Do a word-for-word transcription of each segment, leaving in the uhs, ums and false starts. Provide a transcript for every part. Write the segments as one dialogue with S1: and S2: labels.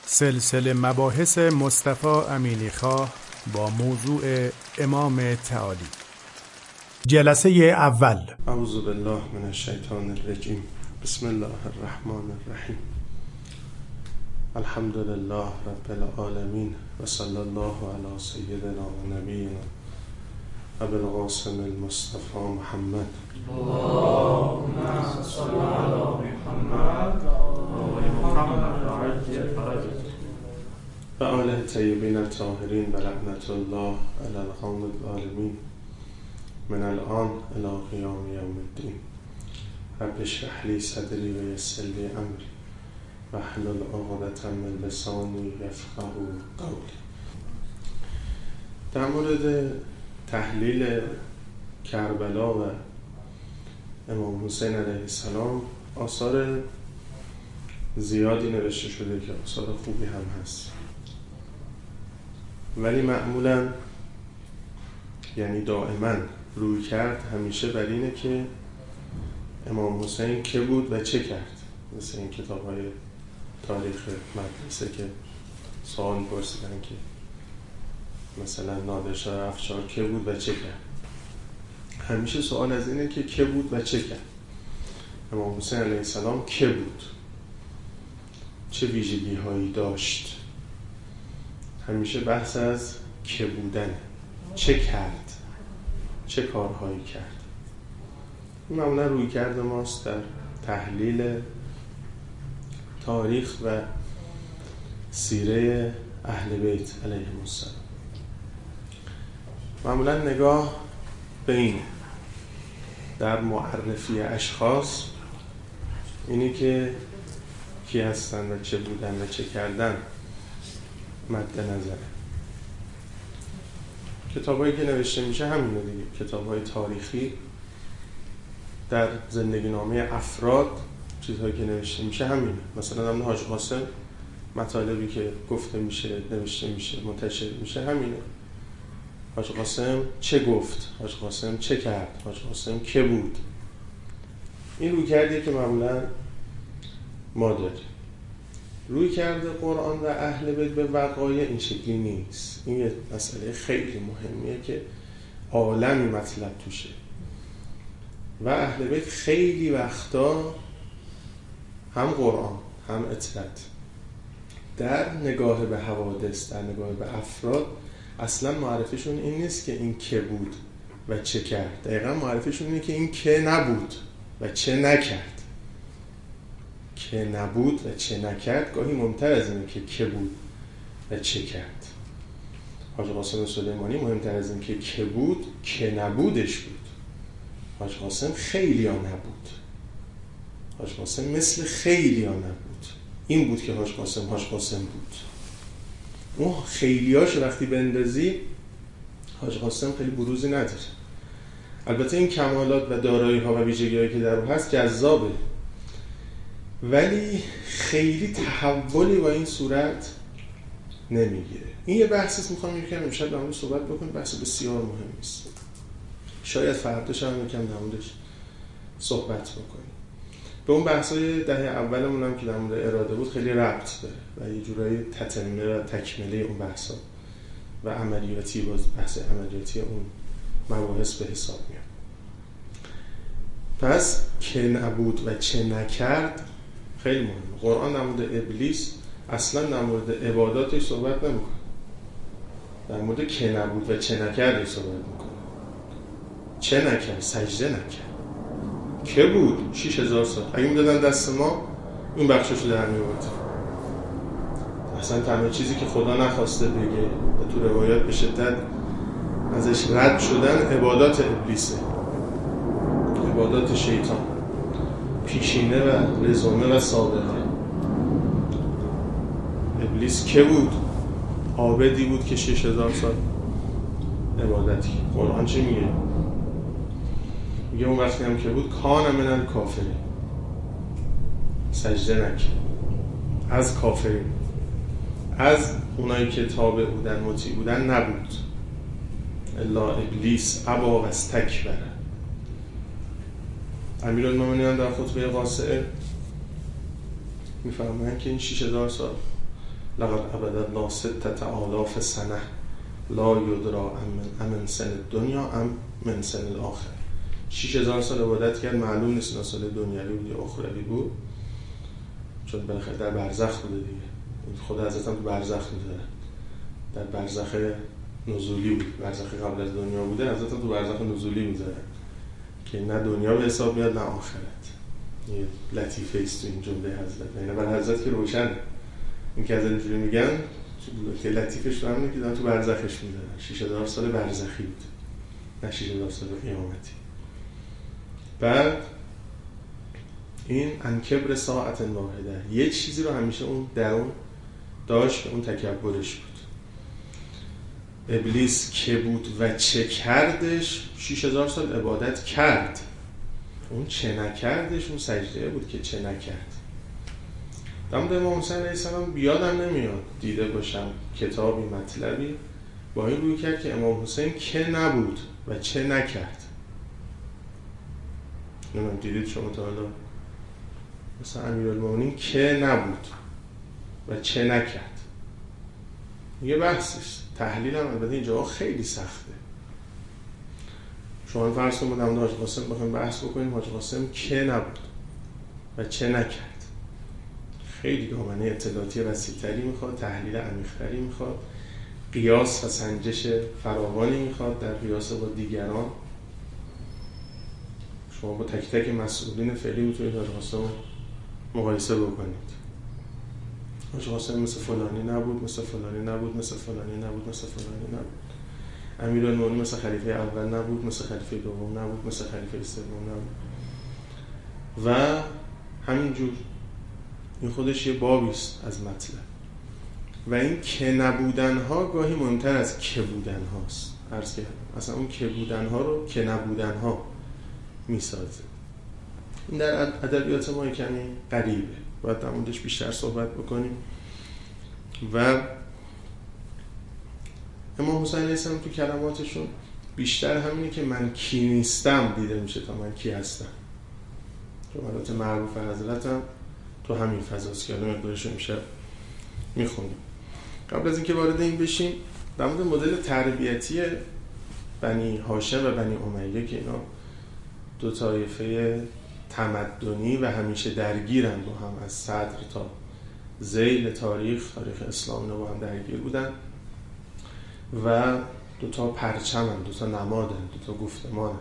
S1: سلسله مباحث مصطفی امینیخواه با موضوع امام تعالی. جلسه اول.
S2: اعوذ بالله من الشیطان الرجیم. بسم الله الرحمن الرحیم. الحمد لله رب العالمین و صلی الله علی سیدنا و نبینا ابی القاسم المصطفى محمد.
S3: اللهم صل علی محمد و محمد
S2: و آله طیبین الطاهرین و لعنت الله علی القوم الظالمین من الان الی قیام یوم الدین. رب اشرح لی صدری و یسر لی امری واحلل عقدة من لسانی یفقهوا قولی. در مورد تحلیل کربلا و امام حسین علیه السلام آثار زیادی نوشته شده که آثار خوبی هم هست، ولی معمولا یعنی دائما روی کرد همیشه بر اینه که امام حسین که بود و چه کرد. مثل این کتاب های تاریخ مدرسه که سوال پرسیدن که مثلا نادرشاه افشار که بود و چه کرد. همیشه سوال از اینه که که بود و چه کرد. امام حسین علیه السلام که بود، چه ویژگی هایی داشت. همیشه بحث از که بودن، چه کرد، چه کارهایی کرد. این معمولا روی کرده ماست در تحلیل تاریخ و سیره اهل بیت علیهم السلام. معمولا نگاه به این در معرفی اشخاص اینی که کی هستن و چه بودن و چه کردن مد نظره. کتابایی که نوشته میشه همینه دیگه، کتابای تاریخی در زندگی نامه افراد، چیزهایی که نوشته میشه همینه. مثلا در مورد حاج قاسم مطالبی که گفته میشه، نوشته میشه، منتشر میشه همینه. حاج قاسم چه گفت، حاج قاسم چه کرد، حاج قاسم که بود. این روی کردیه که معمولا ما داریم. روی کرده قرآن و اهل بیت به وقایع این شکلی نیست. این یه مسئله خیلی مهمیه که عالمی مطلب توشه و اهل بیت خیلی وقتا هم قرآن هم اطرت در نگاه به حوادث، در نگاه به افراد اصلا معرفیشون این نیست که این که بود و چه کرد. دقیقا معرفیشون اینه که این که نبود و چه نکرد. که نبود و چه نکرد گاهی مهمتر از اینه که که بود و چه کرد. حاج قاسم سلیمانی مهمتر از این که که بود که نبودش بود. حاج قاسم خیلی ها نبود. حاج قاسم مثل خیلی ها نبود. این بود که حاج قاسم حاج قاسم بود. اون خیلی هاش وقتی بندازی حاج قاسم خیلی بروزی نداره. البته این کمالات و دارایی ها و ویژگی هایی که در اون هست جذابه، ولی خیلی تحولی با این صورت نمیگیره. این یه بحثیست میخوام یکم امشب در موردش صحبت بکنیم. بحث بسیار مهمی است. شاید فرداش هم یکم در موردش صحبت بکنیم. به اون بحثای دهه اولمون هم که در مورد اراده بود خیلی ربط داره و یه جورایی تتمه و تکمله اون بحثا و عملیاتی، باز بحث عملیاتی اون مباحث به حساب میاد. پس که نبود و چه نکرد خیلی مهمه. قرآن در مورد ابلیس اصلا در مورد عباداتش صحبت نمیکنه، در مورد که نبود و چه نکردش صحبت میکنه. چه نکرد؟ سجده نکرد. که بود؟ شیش هزار سال. اگه میدادن دست ما این بخششو در میورد. اصلا تنها چیزی که خدا نخواسته بگه و تو روایات به شدت ازش رد شدن عبادات ابلیسه، عبادات شیطان، پیشینه و رزومه و سابقه. ابلیس که بود؟ عابدی بود که شش هزار سال عبادتی. قرآن چه میگه؟ میگه اون وقتی هم که بود کان من الکافرین، سجده نکرد. از کافرین، از اونایی که تابع بودن، مطیع بودن نبود. الا ابلیس ابا و استکبر. امیرالمومنین در خطبه قاصعه میفرمایند که این شش هزار سال لقد عبد الله ستة آلاف سنه لا یدرا ام من سن دنیا ام من سن الاخره. شش هزار سال عبادت کرد، معلوم نیست نه سال دنیوی بود یا اخروی بود، چون بالاخره در برزخ بوده دیگه. خدا حضرت هم تو برزخ میذاره، در برزخ نزولی بود، برزخ قبل از دنیا بوده، حضرت هم تو برزخ نزولی میذاره که نه دنیا به حساب میاد نه آخرت. یه لطیفه است تو این جمله حضرت. یعنی برای حضرت که روشن این که از اینجوری میگن که لطیفش رو همینه که دارن تو برزخش میذارن. شش هزار سال برزخی بود، نه شش هزار سال قیامتی. بعد این انکبر ساعت واحده، یه چیزی رو همیشه اون درون داشت که اون تکبرش بود. ابلیس که بود و چه کردش؟ شش هزار سال عبادت کرد، اون چه نکردش اون سجده بود که چه نکرد. دمد امام حسین علیه السلام بیادم نمیاد دیده باشم کتابی مطلبی با این روی کرد که امام حسین که نبود و چه نکرد. نمیم دیدید شما تا حالا مثلا امیرالمومنین که نبود و چه نکرد؟ یه بحثش تحلیل هم البته اینجا خیلی سخته. شما فرض کنید در مورد حاج قاسم بخوایم بحث بکنیم، حاج قاسم که نبود و چه نکرد، خیلی دامنه اطلاعاتی وسیع‌تری میخواد، تحلیل عمیق‌تری میخواد، قیاس و سنجش فراوانی میخواد در قیاس با دیگران. شما با تک تک مسئولین فعلی میتونید حاج قاسم مقایسه بکنید. حاج قاسم مثل فلانی نبود، مثل فلانی نبود، مثل فلانی نبود، مثل فلانی نبود. امیرالمومنین مثل خلیفه اول نبود، مثل خلیفه دوم نبود، مثل خلیفه سوم نبود و همینجور. این خودش یه بابی است از مطلب. و این که نبودن ها گاهی مهمتر از که بودن هاست. عرض کردم اصلا اون که بودن ها رو که نبودن ها میسازه. این در ادبیات ما کمی غریبه، باید در موردش بیشتر صحبت بکنیم. و امام حسین علیه السلام تو کلماتشون بیشتر همینه که من کی نیستم دیده میشه تا من کی هستم. جملات معروف حضرتم تو همین فضاست که الان مقدارش رو میشه میخونیم. قبل از اینکه وارد این بشیم در مورد مدل تربیتی بنی هاشم و بنی امیه که اینا دو طایفه تمدنی و همیشه درگیرن با هم، از صدر تا ذیل تاریخ تاریخ اسلام اینا با هم درگیر بودن و دو تا پرچمن، دو تا نمادن، دو تا گفتمانن.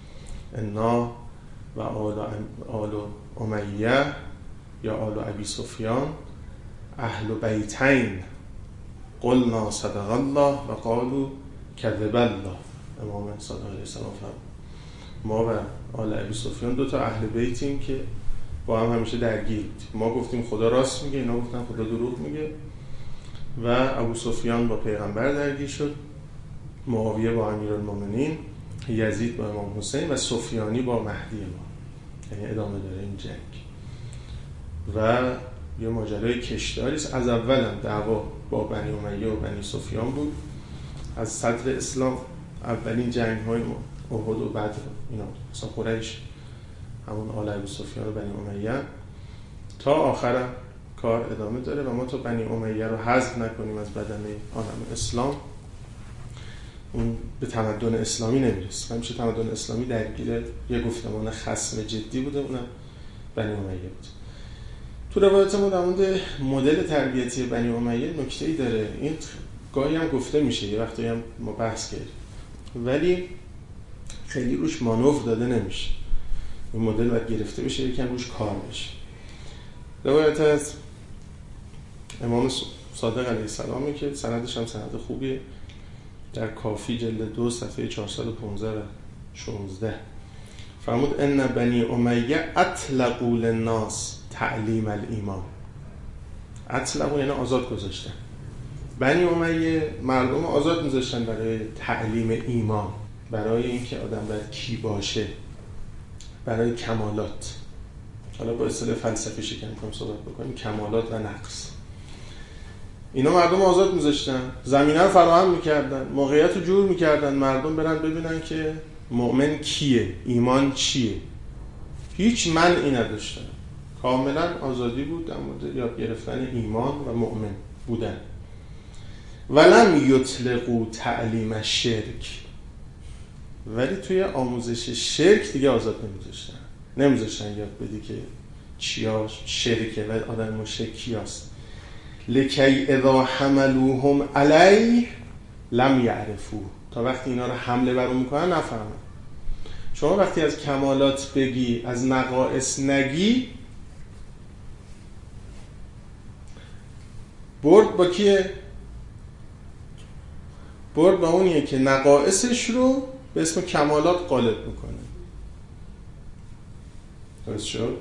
S2: انا و آل آل امیه یا آل ابی سفیان اهل بیتین قلنا صدق الله و قالوا کذب الله. امام صادق علیه السلام فرمود ما و آل ابی سفیان دو تا اهل بیتیم که با هم همیشه درگیر. ما گفتیم خدا راست میگه، اینا گفتن خدا دروغ میگه. و ابو سفیان با پیغمبر درگیر شد، معاویه با امیرالمومنین، یزید با امام حسین و سفیانی با مهدی ما. یعنی ادامه داره این جنگ. و یه ماجرای کشداری است. از اول هم دعوا با بنی امیه و بنی سفیان بود. از صدر اسلام اولین جنگ های احد و بدر اینا مثلا قریش همون آل ابی سفیان و بنی امیه تا آخر کار ادامه داره. و ما تا بنی امیه رو حذف نکنیم از بدنه عالم اسلام اون به تمدن اسلامی نمیرسه. همیشه تمدن اسلامی درگیر یه گفتمان خصم جدی بوده، اونم بنی امیه بود. تو روایت ما در مورد مدل تربیتی بنی امیه نکته‌ای داره. این گاهی هم گفته میشه، یه وقتی هم ما بحث کردیم، ولی خیلی روش مانور داده نمیشه. این مدل باید گرفته بشه، یکم روش کار بشه. روایت از امام صادق علیه السلام که سندش هم سند خوبیه، در کافی جلد دو صفحه چهارصد و پانزده و شانزده فرمود ان بنی امیه اطلقوا للناس تعلیم الایمان. اطلقوا یعنی آزاد گذاشتن. بنی امیه مردم آزاد میذاشتن برای تعلیم ایمان، برای اینکه آدم باید کی باشه، برای کمالات. حالا با اصطلاح فلسفی شکن می‌خوایم صحبت بکنیم، کمالات و نقص. اینا مردم آزاد میذاشتن، زمینه رو فراهم میکردن، موقعیت رو جور میکردن، مردم برن ببینن که مؤمن کیه، ایمان چیه. هیچ منعی نداشتن، کاملا آزادی بود در مورد یاد گرفتن ایمان و مؤمن. بودن. ولم یطلقوا تعلیم الشرک، ولی توی آموزش شرک دیگه آزاد نمیذاشتن، نمیذاشتن یاد بدی که چیا شرکه و آدم مشرک کیاست. لکی اذا حملوهم علی لم یعرفوه، تا وقتی اینا رو حمله بر اون میکنن نفهمن. شما وقتی از کمالات بگی از نقائص نگی، برد با کیه؟ برد با اونیه که نقائصش رو به اسم کمالات غالب میکنه. درست شد؟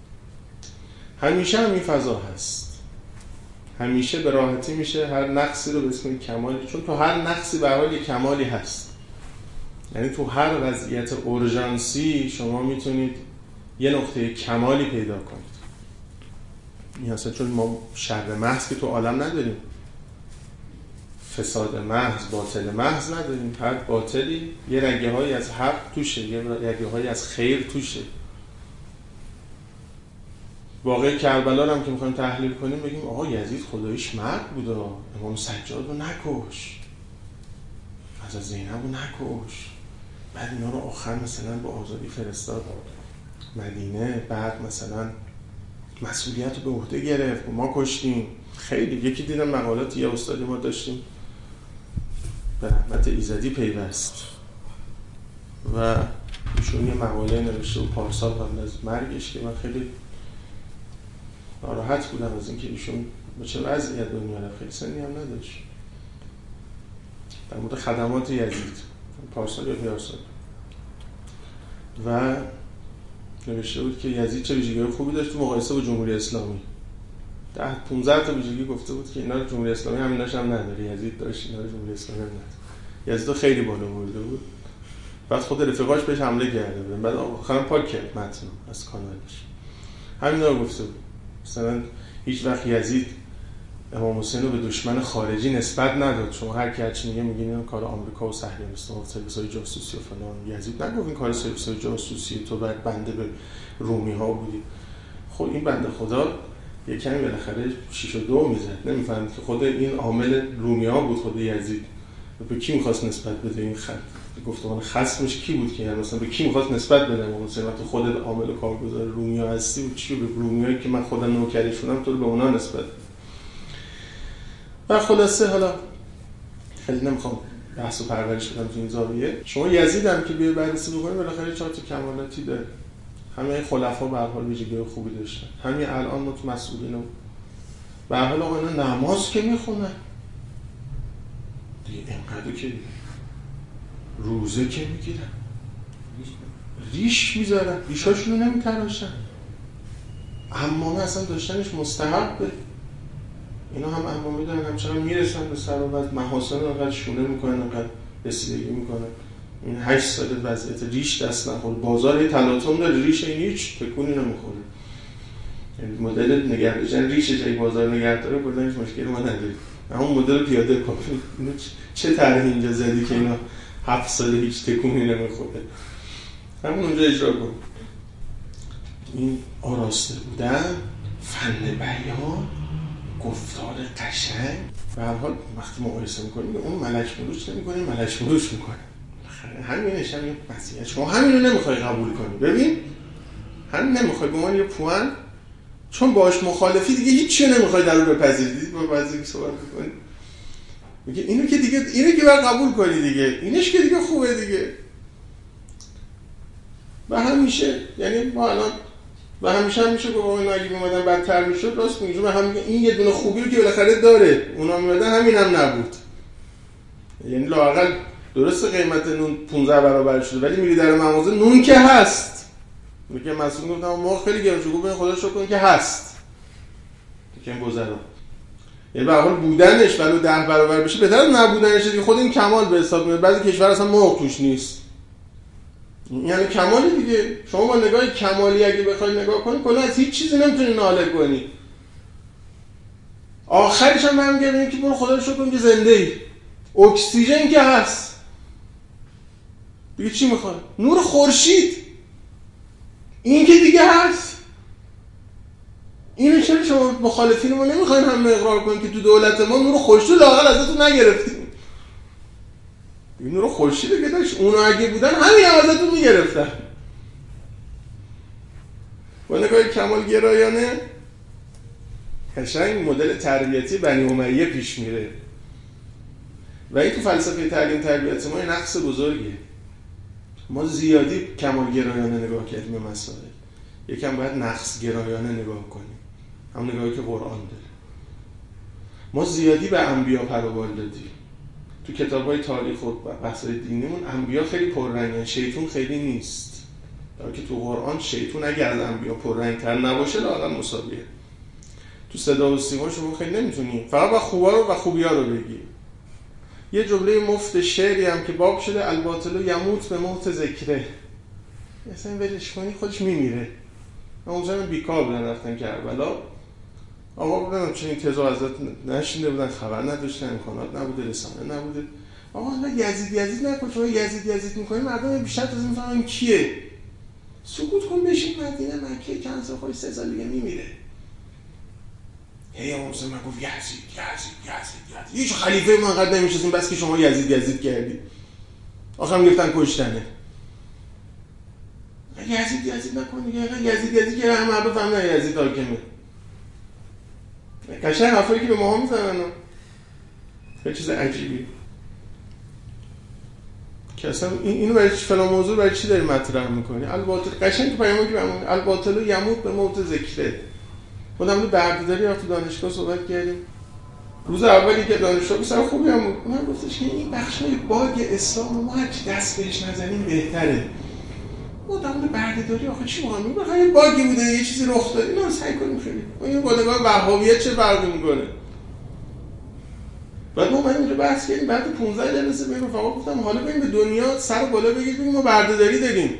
S2: همیشه همین فضا هست، همیشه به راحتی میشه هر نقصی رو به اسم کمالی، چون تو هر نقصی به حال یک کمالی هست. یعنی تو هر وضعیت اورژانسی شما میتونید یه نقطه کمالی پیدا کنید. این اصلا چون ما شر محض که تو عالم نداریم، فساد محض، باطل محض نداریم. هر باطلی یه رگه هایی از حق توشه، یه رگه هایی از خیر توشه. واقعی کربلا هم که میخوایم تحلیل کنیم بگیم آقا یزید خداییش مرد بود، امام سجاد رو نکش، حضرت زینب رو نکش، بعد اینا رو آخر مثلا با آزادی فرستاد مدینه، بعد مثلا مسئولیت رو به عهده گرفت، ما کشتیم. خیلی یکی دیدم مقالات یه استادی ما داشتیم به رحمت ایزدی پیوست و ایشون یه مقاله نوشته و پارسال قبل از مرگش که من خیلی ناراحت بودم از اینکه ایشون به چه وضعیت دنیا رفت، خیلی سنی هم نداشت، در مورد خدمات یزید پارسال یا پیارسال، و نوشته بود که یزید چه ویژگی‌های خوبی داشت تو مقایسه با جمهوری اسلامی. ده پانزده تا ویژگی گفته بود که اینا رو جمهوری اسلامی همیناش هم نداره، یزید داشت، اینا رو جمهوری اسلامی هم نداره. یزید خیلی بالا برده بود. بعد خود رفیقاش بهش حمله کرده بودن، بعد آخرام پاک کرد متن از کانالش. همینا رو گفته بود. مثلا هیچ وقت یزید امام حسین رو به دشمن خارجی نسبت نداد. شما هر کی هرچی میگه میگین این کار آمریکا و صهیونیست‌ها و سرویس‌های جاسوسی و فلان. یزید نگفت این کار سرویس‌های جاسوسی، تو بعد بنده به رومی‌ها بودی. خب این بنده خدا یک کمی بالاخره شیش و دو میزد، نمیفهمید که خود این عامل رومی‌ها بود، خود یزید به کی می‌خواست نسبت بده این خط. گفتمان خصمش کی بود که یعنی مثلا به کی می‌خواست نسبت بده؟ مثلا وقتی خودت عامل کارگزار رومی‌ها هستی و چی به رومی‌هایی که من خودم نوکرشونم تو رو به اونا نسبت بده. و خلاصه حالا خیلی نمیخوام بحث و پرورش بدم تو این زاویه. شما یزید هم که بیای بررسی بکنید بالاخره چهار تا کمالاتی داره. همه خلفا به هر حال ویژگی‌های خوبی داشتن. همین الان ما تو مسئولین به هر حال آقا اینا نماز که میخونن دیگه، اینقدر که روزه که میگیرن، ریش میذارن، ریشاشونو نمیتراشن، عمامه اصلا داشتنش مستحبه. اینا هم عمامه دارن، همچنان میرسن به سر و بعد محاسن انقدر شونه میکنن، انقدر رسیدگی میکنن. این هشت سال وضعیت ریش دست نخور، بازار تلاطم داره، ریش این هیچ تکونی نمیخوره. یعنی مدل نگه داشتن ریشش ای بازار نگه داره کردنش مشکلی ما نداریم. اما مدل پیاده کن چه طرح اینجا زدی که اینا هفت سال هیچ تکونی نمیخوره، همون اونجا اجرا کن. این آراسته بودن، فن بیان، گفتار قشنگ. به هر حال وقتی مقایسه میکنیم اون ملک ملوک نمیکنیم، ملک ملوک میکنه. همینش هم یه مسئله. شما همین رو نمیخوای قبول کنی. ببین همین نمیخوای به من یه پوان، چون باش مخالفی دیگه هیچ چی نمیخوای در رو بپذیری. دیدی با بعضی که صحبت میکنی میگه اینو که دیگه اینو که باید قبول کنی دیگه، اینش که دیگه خوبه دیگه. و همیشه یعنی ما الان و همیشه هم میشه که با این اگه میمدن بدتر میشد راست میگه، من هم این یه دونه خوبی رو که بالاخره داره اونا میمدن همین هم نبود. یعنی لااقل درسته قیمت نون پانزده برابر شده ولی میری در مغازه نون که هست. میگه مسئول گفتم ما خیلی گرون شو گفتم خدا شکر کنه که هست. که این گذرا یعنی به هر حال بودنش ولو ده برابر بشه بهتر از نبودنش دیگه. خود این کمال به حساب میاد. بعضی کشور اصلا مرغ توش نیست، یعنی کمالی دیگه. شما با نگاه کمالی اگه بخوای نگاه کنی کلا از هیچ چیزی نمیتونی ناله کنی. آخرش هم برمیگردی که برو خدا رو شکر کن که زنده ای، اکسیژن که هست دیگه. چی میخوای؟ نور خورشید این که دیگه هست، اینو چرا شما مخالفین ما نمیخواین هم اقرار کنین که تو دولت ما نور خورشید لااقل ازتون نگرفتیم؟ این نور خورشید که داشت اونا اگه بودن همین هم ازتون میگرفتن. با نگاه کمال گرایانه قشنگ مدل تربیتی بنی امیه پیش میره و این تو فلسفه تعلیم تربیت ما یه نقص بزرگیه. ما زیادی کمال گرایانه نگاه کردیم به مسائل، یکم باید نقص گرایانه نگاه کنیم، هم نگاهی که قرآن داره. ما زیادی به انبیا پروبال دادیم. تو کتاب‌های تاریخ و بحث‌های دینیمون انبیا خیلی پررنگن، شیطون خیلی نیست. در که تو قرآن شیطون اگر از انبیا پررنگ‌تر نباشه لااقل مساویه. تو صدا و سیما شما خیلی نمیتونی، فقط با خوبا رو و خوبیا رو بگی. یه جمله مفت شعری هم که باب شده الباطل یموت به موت ذکره، مثلا این ولش کنی خودش میمیره. من اونجا بیکار بودن رفتن کربلا، آقا بودن چون این تزا ازت نشینده بودن، خبر نداشتن، امکانات نبوده، رسانه نبوده. آقا حالا یزید یزید نکن، چون یزید یزید میکنی مردم بیشتر از این فهمن کیه. سکوت کن بشین مدینه مکه، چند سال خودش سه سال دیگه میمیره. هی امام حسین من گفت یزید یزید یزید یزید، هیچ خلیفه ما انقدر نمیشستیم بس که شما یزید یزید کردی. آخرم گفتن کشتنه. یزید یزید نکن دیگه، یزید یزید که همه مردم فهمیدن یزید حاکمه. قشنگ حرفایی که به ماها میزنن یه چیز عجیبی که اصلا اینو برای فلان موضوع برای چی داری مطرح میکنی؟ الباطل قشنگ تو پیامو که بهمون الباطل یموت به موت ذکره. خودم رو بردهداری وقتی دانشگاه صحبت کردیم، روز اولی که دانشگاه سر خوبی هم بود، اونم گفتش که این بخشای باگ اسلام ما هرچی دست بهش نزنیم بهتره. ما در مورد بردهداری آخه چی می‌خوام بگم؟ بخاطر یه باگی بوده، یه چیزی رخ داد، اینو سعی کنیم خیلی. ما این با نگاه وهابیت چه فرقی می‌کنه؟ بعد ما اینجا بحث کردیم، بعد پانزده جلسه به رفقا گفتم حالا بریم به دنیا سر بالا بگید بگیم ما بردهداری داریم.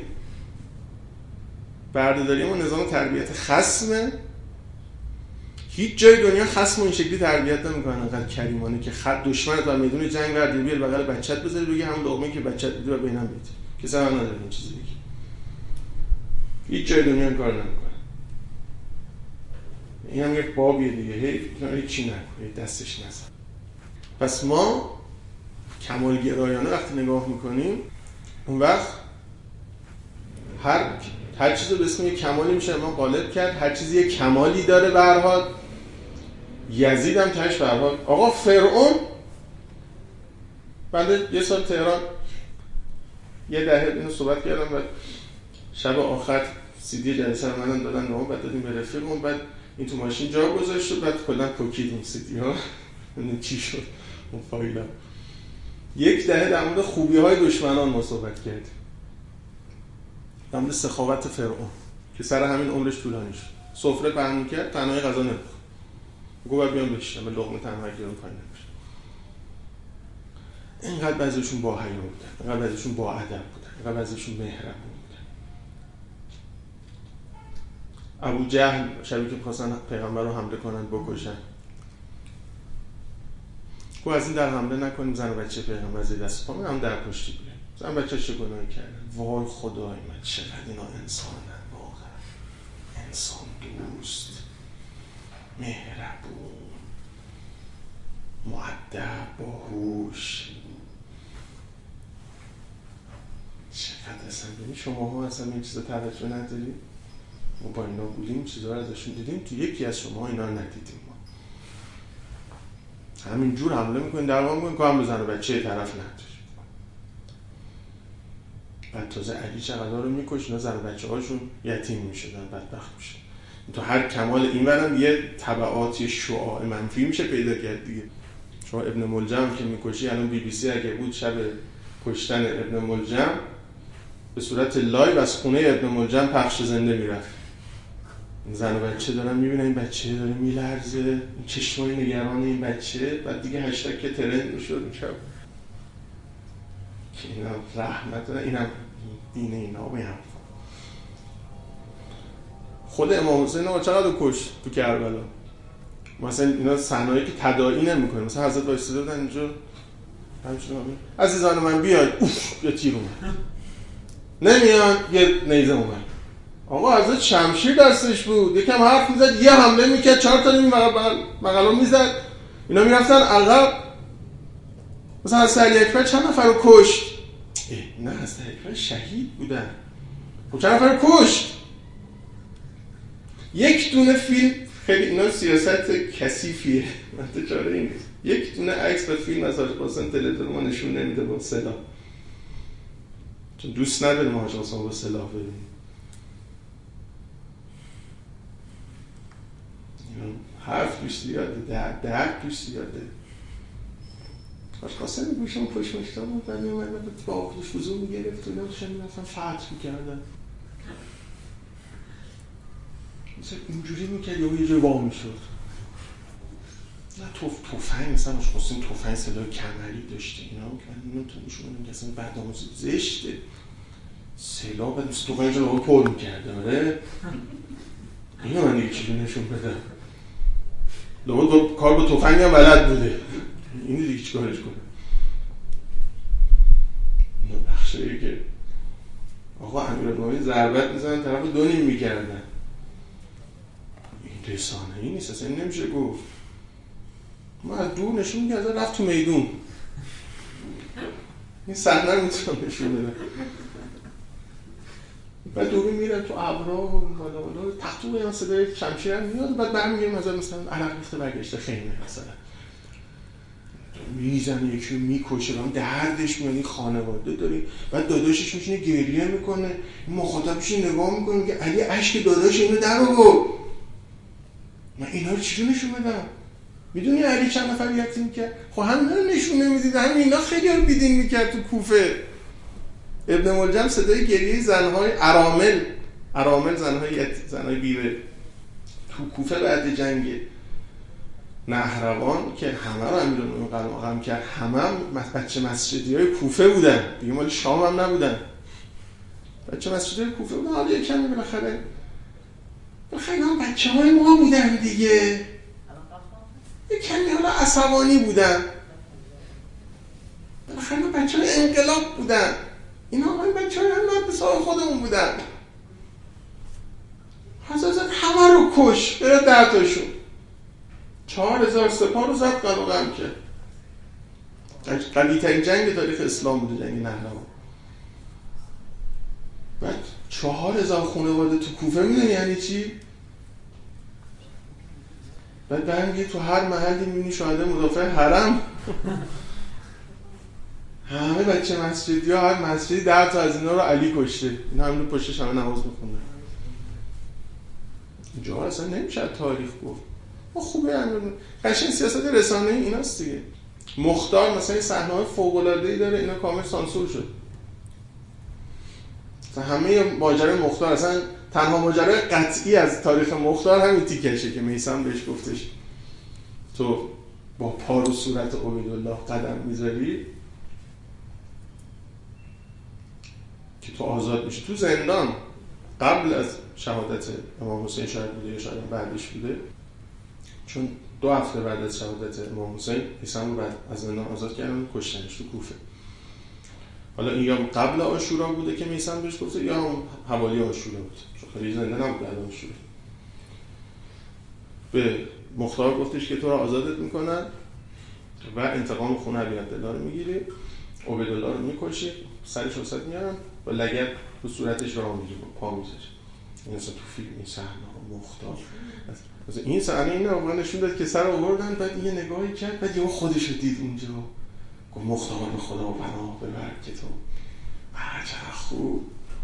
S2: بردهداری ما نظام تربیت خصمه. هیچ جای دنیا خصم این شکلی تربیت نمی‌کنن انقدر کریمانه که خط دشمنت در میدون جنگ ورد بیار بغل بچت بذاری بگی همون لقمه‌ای که بچت میده و بینم میده. کسی هم نداره این چیزی دیگه. هیچ جای دنیا این کار نمی‌کنه. این هم یک بابیه دیگه، هی هیچ چی نکنه، دستش نزن. پس ما کمالگرایانه وقتی نگاه میکنیم اون وقت هر هر چیزو به اسم یک کمالی میشه ما غالب کرد. هر چیزی یک کمالی داره به هر حال. یزید هم تاش به هر حال. آقا فرعون بعد یه سال تهران یه دهه اینو صحبت کردم و شب آخر سی دی جلسه رو منم دادن نام بعد دادیم به رفیقمون، بعد این تو ماشین جا گذاشت و بعد کلا پوکید این سی دی ها. این چی شد اون فایلم. یک دهه در مورد خوبی‌های دشمنان ما صحبت کردیم، در مورد سخاوت فرعون که سر همین عمرش طولانی شد. سفره پهن می‌کرد، تنهایی غذا نمی‌خورد. گفت بیام بشینم، به لقمه تنهایی گیرم پایین نمیشه. اینقدر بعضیشون با حیا بودن، اینقدر بعضیشون با ادب بودن، اینقدر بعضیشون مهربون بودن. ابو جهل شبی که می‌خواستن پیغمبر رو حمله کنن بکشن، گفت از این در حمله نکنیم، زن و بچه پیغمبر زیر دست پا هم در پشتی بیاره. زن و بچه چه گناهی کردن؟ وای خدای من چقدر اینا انسانن، واقعا انسان دوست، مهربون، مؤدب، باهوش. چقدر اصلا ببین شماها اصلا این چیزا توجه ندارید. ما با اینا بودیم، چیزا رو ازشون دیدیم، تو یکی از شما اینا رو ندیدیم. همینجور حمله میکنین، دعوا میکنین که هم بزن و بچه طرف نداری. بعد تازه علی چقدر رو میکش، اینا زن و بچه هاشون یتیم میشدن، بدبخت میشن. تو هر کمال این برم یه تبعات، یه شعاع منفی میشه پیدا کرد دیگه. شما ابن ملجم که میکشی، الان بی بی سی اگه بود شب کشتن ابن ملجم به صورت لایو از خونه ابن ملجم پخش زنده میرفت. زن و بچه دارن میبینن این بچه داره میلرزه، این چشمای نگران این بچه. بعد دیگه هشتگ که ترند میشد میشد که اینا رحمت دارن، اینم دین اینا به هم. خود امام حسین ها چقدر کش تو کربلا. مثلا اینا صحنه‌ای که تداعی نمیکنه، مثلا حضرت وایساده بودن اینجا همچنان عزیزان من بیاید، اوف یه تیر اومد، نمیان یه نیزه اومد. آقا حضرت شمشیر دستش بود، یکم حرف میزد، یه حمله میکرد، چهار تا این مقلا میزد، اینا میرفتن عقب. مثلا حضرت علی اکبر چند نفر رو کشت؟ نه حضرت علی اکبر شهید بودن، خب چند نفر رو کشت؟ یک دونه فیلم، خیلی اینا سیاست کثیفیه، من تو چاره این نیست، یک دونه عکس و فیلم از حاج قاسم تلویزیون ما نشون نمیده با سلاح، چون دوست نداریم حاج قاسم با سلاح ببینیم. حرف دوست زیاده، درد درد دوست زیاده. حاج قاسم گوشم پشت مشتم بود، من میومد من با آقلش فضول میگرفت و اینا داشتن میرفتن فتح میکردن، مثلا اینجوری میکرد یا یه جای وا میشد. نه توف توفنگ مثلا حاج قاسم توفنگ صدای کمری داشته، اینا من نمیتونم نشون بدم که اصلا بعد آموزی زشته سلاح بعد مثل توفنگ رو پر میکرده. آره اینو من دیگه چیزی نشون بدم، لابد با کار با توفنگ هم بلد بوده، این دیگه چی کارش کنه. این بخشایی که آقا امیرالمومنین ضربت میزنن طرف دو نیم میکردن، این رسانه ای نیست اصلا، این نمیشه گفت. ما از دور نشون میگه ازا رفت تو میدون، این صحنه رو میتونم نشون بدم. بعد دوری میرن تو ابرا و بالا بالا تختو هم صدای شمشیر هم میاد، بعد برمیگردیم مثلا مثلا عرق ریخته برگشته خیمه مثلا میزنه یکی رو میکشه، هم دردش میاد. این خانواده داری، بعد داداشش میشینه گریه میکنه، این مخاطبش نگاه میکنه میگه علی اشک داداش اینو در آورد. من اینا رو چجوری نشون بدم؟ میدونی علی چند نفر یتیم میکرد؟ خب همین رو نشون نمیدید، همین اینا خیلی ها رو بیدین میکرد تو کوفه. ابن ملجم صدای گریه زنهای ارامل ارامل زنهای زنهای بیوه تو کوفه بعد جنگ نهروان که همه رو امیرالمومنین قلم قلم کرد، همه هم بچه مسجدی های کوفه بودن دیگه، مال شام هم نبودن، بچه مسجدی های کوفه بودن. حالا یکمی بالاخره بالاخره هم بچه های ما بودن دیگه، یکمی حالا عصبانی بودن، بالاخره بچه های انقلاب بودن، اینا همه بچه های هم مدرسه های خودمون بودن. حضرت همه رو کش، بره ده تاشون چهار هزار سپاه رو زد قلم قلم کرد. قوی ترین جنگ تاریخ اسلام بوده جنگ نهروان. بعد چهار هزار خانواده تو کوفه میدونی یعنی چی؟ بعد برمیگه تو هر محلی میبینی شهدا مدافع حرم همه بچه مسجدی ها، هر مسجدی ده تا از اینا رو علی کشته، اینا همین رو پشتش همه نماز میخوندن. اینجا اصلا نمیشه تاریخ گفت. ما خوبه همین قشنگ سیاست رسانه‌ای ایناست دیگه. مختار مثلا این صحنه‌های فوق‌العاده‌ای داره، اینا کامل سانسور شد. مثلا همه ماجرای مختار، اصلا تنها ماجرای قطعی از تاریخ مختار همین تیکشه که میثم بهش گفتش تو با پا رو صورت عبیدالله قدم میذاری که تو آزاد میشی. تو زندان قبل از شهادت امام حسین شاید بوده یا شاید بعدش بوده، چون دو هفته بعد از شهادت امام حسین میثم رو بعد از زندان آزاد کردن، کشتنش تو کوفه. حالا این یا قبل عاشورا بوده که میثم بهش گفته یا هم حوالی عاشورا بود، چون خیلی زنده نبود بعد عاشورا. به مختار گفتش که تو رو آزادت میکنن و انتقام خون علی عبدالله رو میگیری، عبیدالله رو میکشی، سرش وسط میارن و لگد تو صورتش راه میگیری با پا میذاری. این اصلا تو فیلم این صحنه مختار مثلا این صحنه این واقعا نشون داد که سر آوردن، بعد یه نگاهی کرد، بعد یهو خودش رو دید اونجا، گفت مختار به خدا و پناه ببر که تو چقدر خوب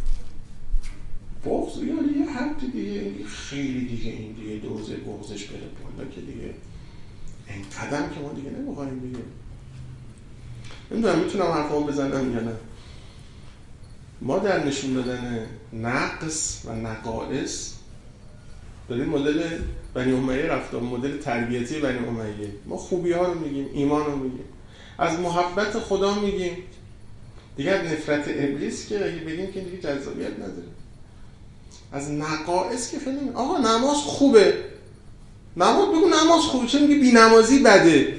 S2: بغض یا یه حد دیگه خیلی دیگه این دیگه دوزه بغضش بره بالا که دیگه این قدم که ما دیگه نمیخوایم دیگه. نمیدونم میتونم حرفام بزنم یا نه. ما در نشون دادن نقص و نقائص داریم مدل بنی امیه رفتار، مدل تربیتی بنی امیه. ما خوبی ها رو میگیم، ایمان رو میگیم، از محبت خدا میگیم دیگه، از نفرت ابلیس که اگه بگیم که دیگه جذابیت نداره. از نقائص که خیلی آقا نماز خوبه، نماز بگو نماز خوبه، چه میگی بی نمازی بده؟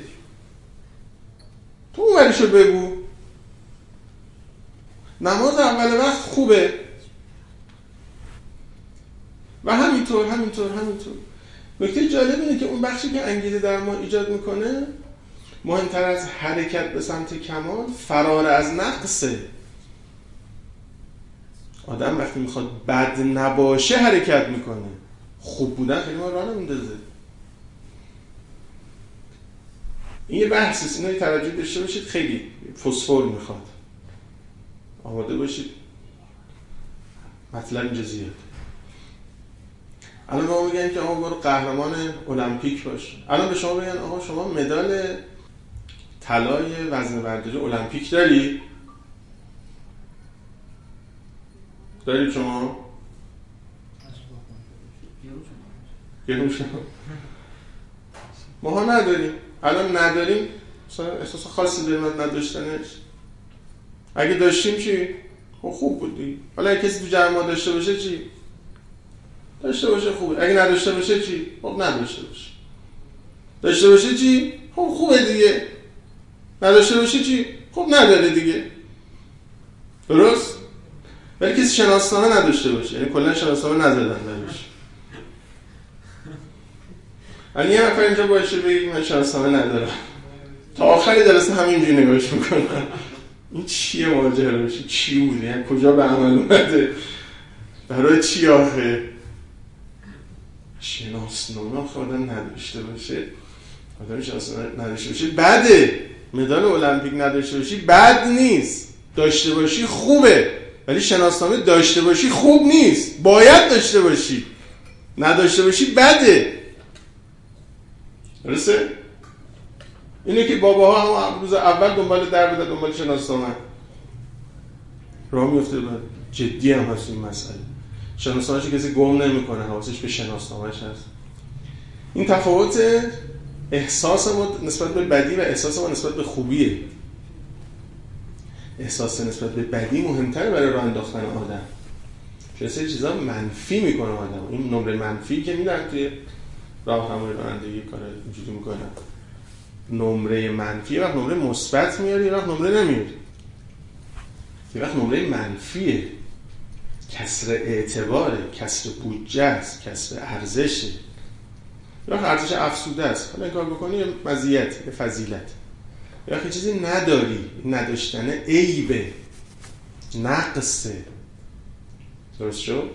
S2: تو اونوریشو بگو. نماز اول وقت خوبه، و همینطور همینطور همینطور. نکته جالب اینه که اون بخشی که انگیزه در ما ایجاد میکنه مهمتر از حرکت به سمت کمال فرار از نقصه. آدم وقتی میخواد بد نباشه حرکت میکنه، خوب بودن خیلی ما راه نمیندازه. این یه بحثیست، اینو توجه داشته باشید، خیلی فسفر میخواد، آماده باشید، مطلب اینجا زیاده. الان به ما میگن که آقا برو قهرمان المپیک باش. الان به شما بگن آقا شما مدال طلای وزنه برداری المپیک داری؟ دارید شما؟ گرون شما ما ها نداریم. الان نداریم، احساس خاصی داریم از نداشتنش. اگه داشتیم چی؟ خب خوب بودی. حالا اگه کسی تو جمع ما داشته باشه چی؟ داشته باشه خوبه. اگه نداشته باشه چی؟ خب نداشته باشه. داشته باشه چی؟ خب خوبه دیگه. نداشته باشه چی؟ خب نداره دیگه. درست؟ ولی کسی شناسنامه نداشته باشه، یعنی کلا شناسنامه نزدن درش. الان یه نفر اینجا باشه بگی من شناسنامه ندارم، تا آخری جلسه همینجوری نگاهش میکنم. این چیه ماجراش؟ چی بوده؟ یعنی کجا به عمل اومده؟ برای چی آخه؟ شناسنامه آخه آدم نداشته باشه، آدم شناسنامه نداشته باشه بده. مدال المپیک نداشته باشی بد نیست، داشته باشی خوبه، ولی شناسنامه داشته باشی خوب نیست، باید داشته باشی. نداشته باشی بده. درسته؟ اینه که باباها هم روز اول دنبال در بده، دنبال شناسنامه راه میفته. بعد جدی هم هست این مسئله. شناسنامه‌اش کسی گم نمیکنه، حواسش به شناسنامه‌اش هست. این تفاوت احساس ما نسبت به بدی و احساس ما نسبت به خوبیه. احساس نسبت به بدی مهمتره برای راه انداختن آدم. چون سری چیزا منفی میکنه آدم. این نمره منفی که میدن توی راهنمای رانندگی کار اینجوری میکنن. نمره منفی یه وقت نمره مثبت میاری، یه وقت نمره نمیاری. یه وقت نمره منفیه، کسر اعتباره، کسر بودجه است، کسر ارزشه. یه وقت ارزش افزوده است. حالا این کار بکنی یه مزیت، یه فضیلت. یا که چیزی نداری، نداشتن عیبه، نقصه. درست شد؟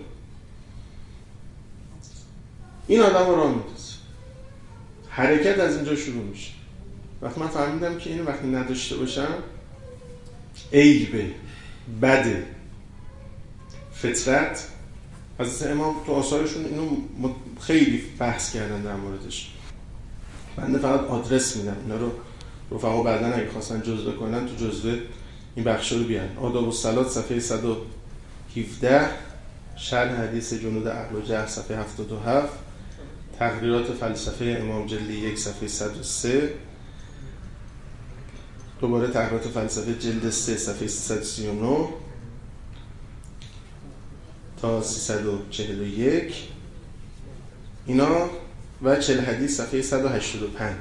S2: این آدم رو راه میندازه. حرکت از اینجا شروع میشه. وقتی من فهمیدم که اینو وقتی نداشته باشم عیبه، بده، فطرت. حضرت امام تو آثارشون اینو خیلی بحث کردن در موردش. بنده فقط آدرس میدم، اینا رو رفقا بعداً اگه خواستن جزوه کنن تو جزوه این بخش رو بیان. آداب الصلات صفحه صد و هفده، شرح حدیث جنود عقل و جهل صفحه هفتاد و هفت، تقریرات فلسفه امام جلدی یک صفحه صد و سه، دوباره تقریرات فلسفه جلد سه صفحه سیصد و سی و نه تا سیصد و چهل و یک، اینا و چهل حدیث صفحه صد و هشتاد و پنج.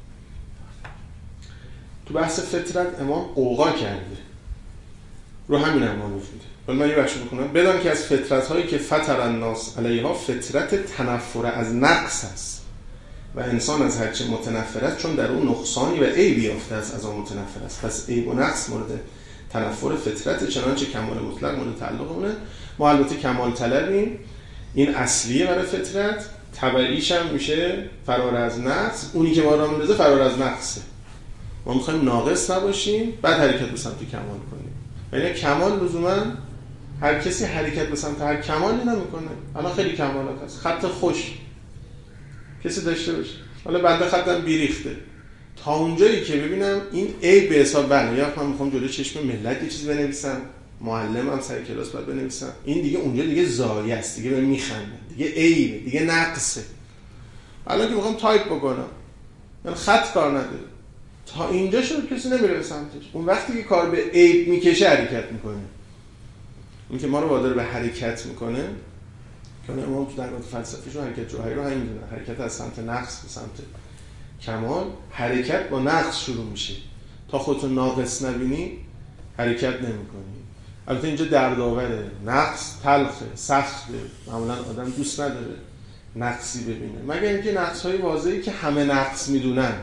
S2: تو بحث فطرت امام قوقا کرده، رو همین امام میفیده. ولی من یه بخش بکنم. بدان که از فطرت هایی که فطر الناس علیها فطرت تنفر از نقص است و انسان از هرچه متنفر است چون در اون نقصانی و عیبی یافته است از آن متنفر است. پس عیب و نقص مورد تنفر فطرت، چنانچه کمال مطلق مورد تعلق اونه. ما البته کمال طلبیم، این اصلیه برای فطرت، تبعیش هم میشه فرار از نقص. اونی که ما را میندازه فرار از نقصه. ما میخوایم ناقص نباشیم بعد حرکت به سمت کمال کنیم. یعنی کمال لزوما هر کسی حرکت به سمت هر کمالی نمیکنه. الان خیلی کمالات هست. خط خوش کسی داشته باشه. حالا بنده خطم بیریخته. تا اونجایی که ببینم این عیب به حساب بله، یا من میخوام جلوی چشم ملت یه چیزی بنویسم، معلمم سر کلاس باید بنویسم، این دیگه اونجا دیگه زایه است، دیگه بهم میخنده، دیگه عیبه، دیگه نقصه. الان که میخوام تایپ بکنم، من خط کار نداره. تا اینجا شد کسی نمیره به سمتش. اون وقتی که کار به عیب میکشه حرکت میکنه. اون که ما رو وادار به حرکت میکنه، که امام تو درگاه فلسفیشون حرکت جوهری رو همین میدونن، حرکت از سمت نقص به سمت کمال. حرکت با نقص شروع میشه. تا خودتو ناقص نبینی حرکت نمیکنی. البته اینجا دردآوره، نقص تلخه، سخته، معمولا آدم دوست نداره نقصی ببینه، مگر اینکه نقص‌های واضحی که همه نقص میدونن،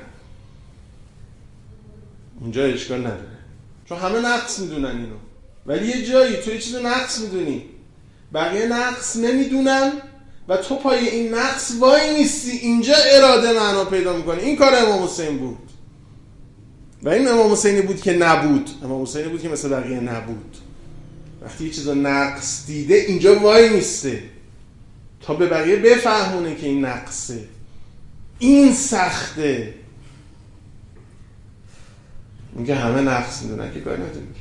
S2: اونجا اشکال نداره، چون همه نقص میدونن اینو. ولی یه جایی تو یه چیزو نقص میدونی، بقیه نقص نمیدونن و تو پای این نقص وای نیستی، اینجا اراده معنا پیدا میکنه. این کار امام حسین بود و این امام حسینی بود که نبود، امام حسینی بود که مثل بقیه نبود. وقتی یه چیزو نقص دیده اینجا وای نیسته تا به بقیه بفهمونه که این نقصه، این سخته. میگه همه نقص میدونن که کاری نداره.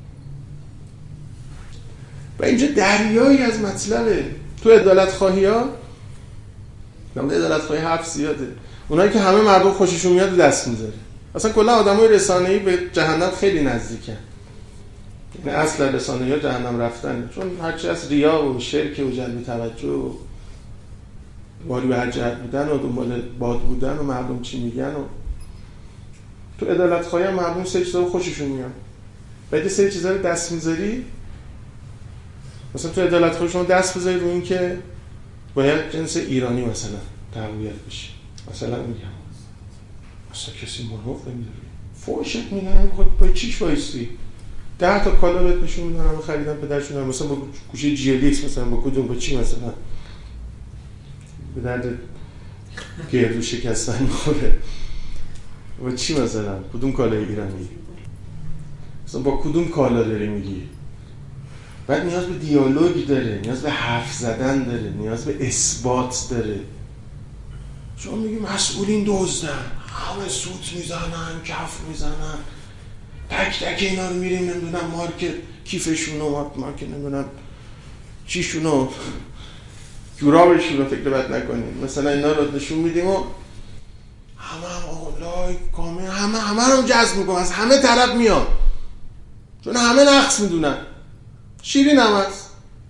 S2: و اینجا دریایی از مطلبه. تو عدالت خواهی ها نمود عدالت خواهی حرف زیاده، اونایی که همه مردم خوششون میاد دست میذاره. اصلا کلا آدمای رسانه‌ای به جهنم خیلی نزدیکن. این اصل رسانه‌ای ها جهنم رفتن، چون هرچی از ریا و شرک و جلب توجه و باری به هر جهت بودن و دنبال باد بودن و مردم چی میگن. و تو عدالت خواهی هم مردم سه چیزا خوششون میاد، بعد سه چیزا رو دست میذاری. مثلا تو عدالت خواهی شما دست بذاری رو این که باید جنس ایرانی مثلا تقویت بشه، مثلا میگم مثلا کسی منوف نمیداری فوشت میدن، خود پای چیش بایستی ده تا کالا بهت نشون میدن همه خریدن پدرشون، مثلا با گوشه جی ال ایکس مثلا با کدوم با چی مثلا به درد گردو شکستن میخوره، با چی مثلا کدوم کالای ایرانی مثلا با کدوم کالا داری میگی. بعد نیاز به دیالوگ داره، نیاز به حرف زدن داره، نیاز به اثبات داره. شما میگی مسئولین دزدن، همه سوت میزنن، کف میزنن، تک تک اینا رو میریم نمیدونم مارکت کیفشونو مارکت نمیدونم چیشونو جورابشونو فکر بد نکنیم، مثلا اینا رو نشون میدیم و همه هم آقا لایک کامنت همه همه رو جذب میکنم، از همه طرف میاد چون همه نقص میدونن. شیرین هم هست،